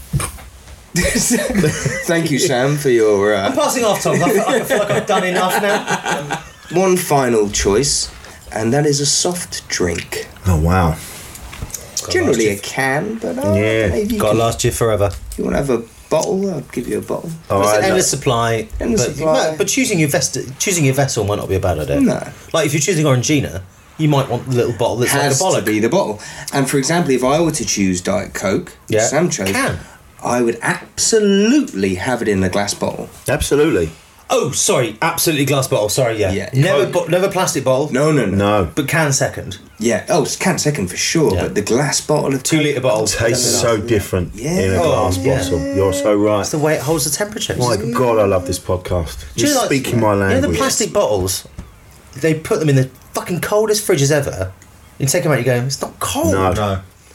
Thank you, Sam, for your. I'm passing off, Tom. I feel like I've done enough now. One final choice, and that is a soft drink. Oh wow. Generally a can, but maybe got to last you forever. If you want to have a bottle, I'll give you a bottle. It's an endless supply. Supply. But choosing your vessel might not be a bad idea. No. Like if you're choosing Orangina, you might want the little bottle that's has like a bollock. To be the bottle. And for example, if I were to choose Diet Coke, Sam chose, I would absolutely have it in a glass bottle. Absolutely. Oh, sorry, absolutely glass bottle. Sorry, yeah. Never plastic bottle. No. But can second. Yeah. Oh, it's can second for sure. Yeah. But the glass bottle of 2 litre bottle tastes so different in a glass bottle. You're so right. It's the way it holds the temperature. My God, I love this podcast. You're speaking my language. You know the plastic bottles? They put them in the fucking coldest fridges ever. You take them out, you go, it's not cold. No.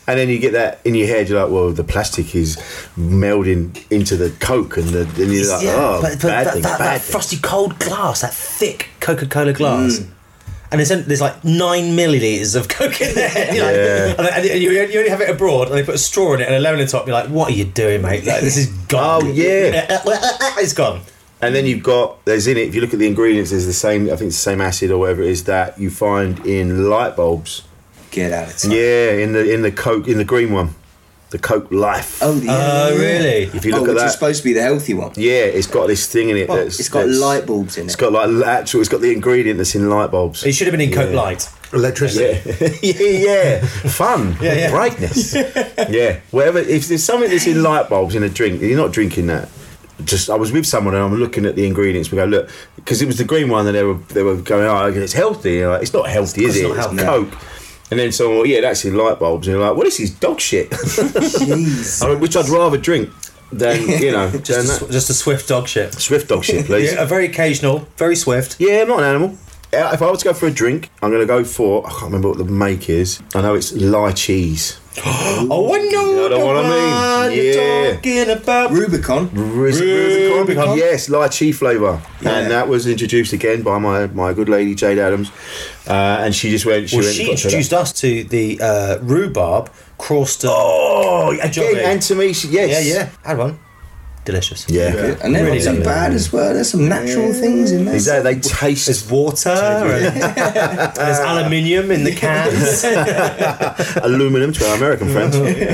And then you get that in your head. You're like, well, the plastic is melding into the Coke, and then you're like, oh, but bad thing, that bad thing. frosty cold glass, that thick Coca-Cola glass. And there's like 9 millilitres of Coke in there. And you only have it abroad, and they put a straw in it and a lemon on top. You're like, what are you doing, mate? Like, this is gone. Oh, yeah. It's gone. And then you've got, there's in it, if you look at the ingredients, there's the same, I think it's the same acid or whatever it is that you find in light bulbs. Get out of town. Yeah, in the Coke, in the green one. The Coke Life. Oh, really? If you look at which that, is supposed to be the healthy one. yeah, it's got this thing in it. It's got light bulbs in it. It's got like it's got the ingredient that's in light bulbs. It should have been in Coke Light. Electricity. Yeah, fun, brightness. Yeah, whatever. If there's something that's in light bulbs in a drink, you're not drinking that. Just, I was with someone and I'm looking at the ingredients. We go, look, because it was the green one, and they were going, oh, it's healthy. You're like, it's not healthy, is it? It's Coke. And then someone, well, yeah, that's in light bulbs. And you're like, well, this is dog shit. Jeez. I mean, which I'd rather drink than, just a swift dog shit. Swift dog shit, please. Yeah, a very occasional, very swift. Yeah, I'm not an animal. If I was to go for a drink, I'm going to go for, I can't remember what the make is. I know it's lychees. Oh, I know. You know what I mean? You're talking about Rubicon. Rubicon. Yes, lychee flavour. Yeah. And that was introduced again by my good lady, Jade Adams. And she just went... She introduced us to the rhubarb Croston. Oh, again, and to me, yes. Yeah. Had one. Delicious. Yeah. And they're Really not too bad as well. There's some natural things in there. Exactly. They taste... There's water and there's aluminium in the cans. Aluminium to our American friends.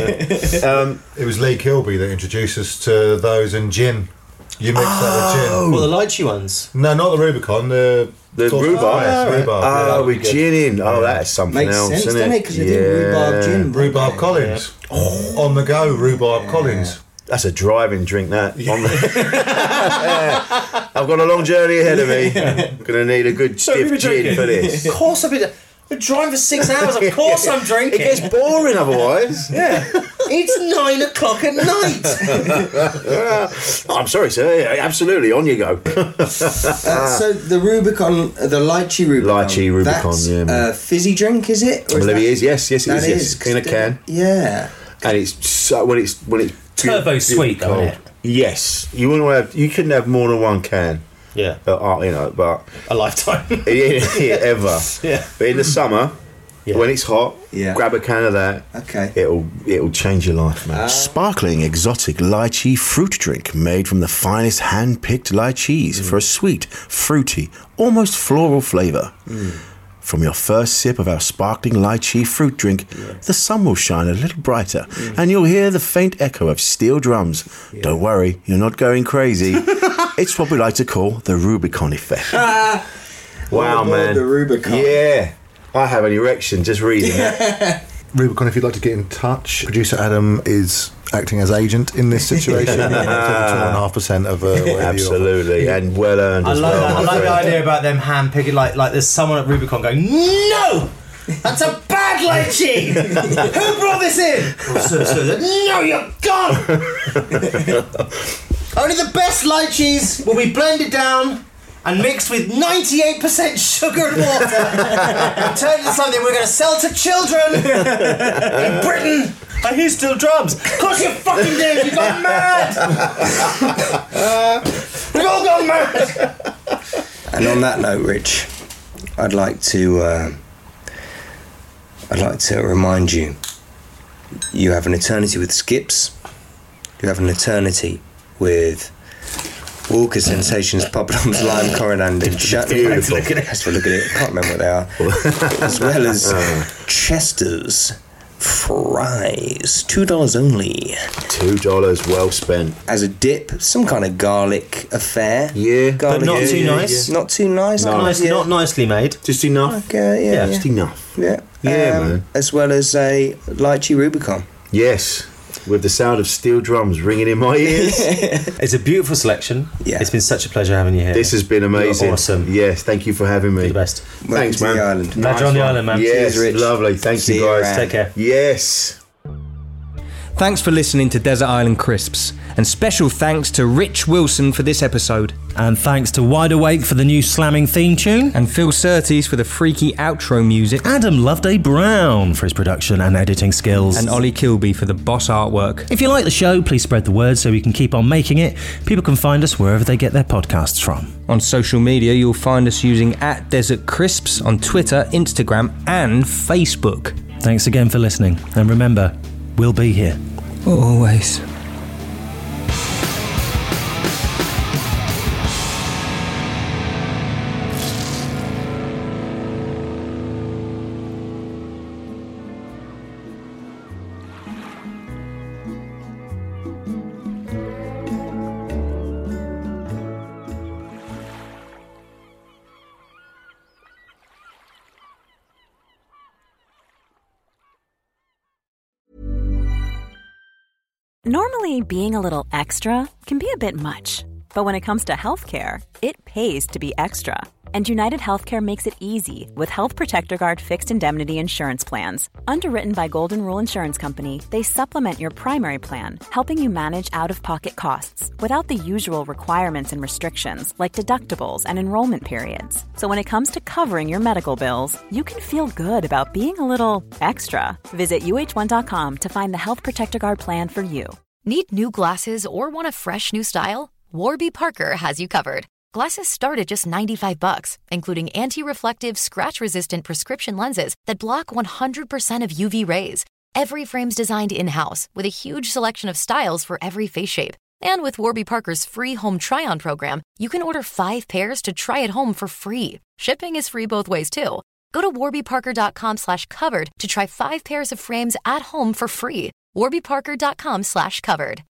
It was Lee Kilby that introduced us to those in gin. You mix that with gin. Well, the lychee ones. No, not the Rubicon. The rhubarb. Yes, rhubarb. Oh, Yeah, with gin in. Oh, that's something Makes else, sense, isn't doesn't it? Because they do rhubarb gin. Rhubarb Collins. On the go, Rhubarb Collins. That's a driving drink, that. I've got a long journey ahead of me. I'm going to need a good stiff gin for this. Of course I've been driving for 6 hours. Of course I'm drinking. It gets boring otherwise. Yeah. It's 9 o'clock at night. I'm sorry, sir. Yeah, absolutely. On you go. So the Rubicon, the lychee Rubicon. Lychee Rubicon, that's yeah. a fizzy drink, is it? I believe it is. Yes, it that is. Yes. In a can. Yeah. And it's so when it's Turbo sweet, though, isn't it? Yes. You couldn't have more than one can. Yeah. But a lifetime. Ever. Yeah. But in the summer, when it's hot, grab a can of that. Okay. It'll change your life, man. Sparkling exotic lychee fruit drink made from the finest hand-picked lychees for a sweet, fruity, almost floral flavour. From your first sip of our sparkling lychee fruit drink, the sun will shine a little brighter, and you'll hear the faint echo of steel drums. Don't worry, you're not going crazy. It's what we like to call the Rubicon effect. Wow, man. The Rubicon. Yeah. I have an erection just reading that. Rubicon, if you'd like to get in touch, producer Adam is acting as agent in this situation. 2.5% of whatever absolutely, and well earned as well. I like the idea about them hand picking, like there's someone at Rubicon going, no! That's a bad lychee! Who brought this in? No, you're gone! Only the best lychees will be blended down and mixed with 98% sugar and water and turned into something we're going to sell to children in Britain. And here's still drums. Of course you fucking did. You got mad. We've all gone mad. And on that note, Rich, I'd like to remind you, you have an eternity with Skips. You have an eternity with Walker Sensations, Poppadoms, Lime, Coriander, Chutney. Let's look at it. I can't remember what they are. As well as Chester's fries, $2 only. $2 well spent. As a dip, some kind of garlic affair. Yeah, garlic, but not too nice. Not too nice. Not nicely made. Just enough. Okay, yeah. Just enough. Yeah. Man. As well as a lychee Rubicon. Yes. With the sound of steel drums ringing in my ears. It's a beautiful selection. Yeah. It's been such a pleasure having you here. This has been amazing. You're awesome. Yes, thank you for having me. You're the best. Thanks, man. The island. Glad you're on the island, man. Yes, Cheers, Rich. lovely. Thank See you, you guys. around. Take care. Yes. Thanks for listening to Desert Island Crisps, and special thanks to Rich Wilson for this episode. And thanks to Wide Awake for the new slamming theme tune. And Phil Surtees for the freaky outro music. Adam Loveday Brown for his production and editing skills. And Ollie Kilby for the boss artwork. If you like the show, please spread the word so we can keep on making it. People can find us wherever they get their podcasts from. On social media, you'll find us using @DesertCrisps on Twitter, Instagram, and Facebook. Thanks again for listening. And remember, we'll be here. Always. Normally, being a little extra can be a bit much, but when it comes to healthcare, it pays to be extra. And United Healthcare makes it easy with Health Protector Guard fixed indemnity insurance plans. Underwritten by Golden Rule Insurance Company, they supplement your primary plan, helping you manage out-of-pocket costs without the usual requirements and restrictions like deductibles and enrollment periods. So when it comes to covering your medical bills, you can feel good about being a little extra. Visit uh1.com to find the Health Protector Guard plan for you. Need new glasses or want a fresh new style? Warby Parker has you covered. Glasses start at just $95, including anti-reflective, scratch-resistant prescription lenses that block 100% of UV rays. Every frame's designed in-house with a huge selection of styles for every face shape. And with Warby Parker's free home try-on program, you can order 5 pairs to try at home for free. Shipping is free both ways, too. Go to warbyparker.com/covered to try 5 pairs of frames at home for free. warbyparker.com/covered.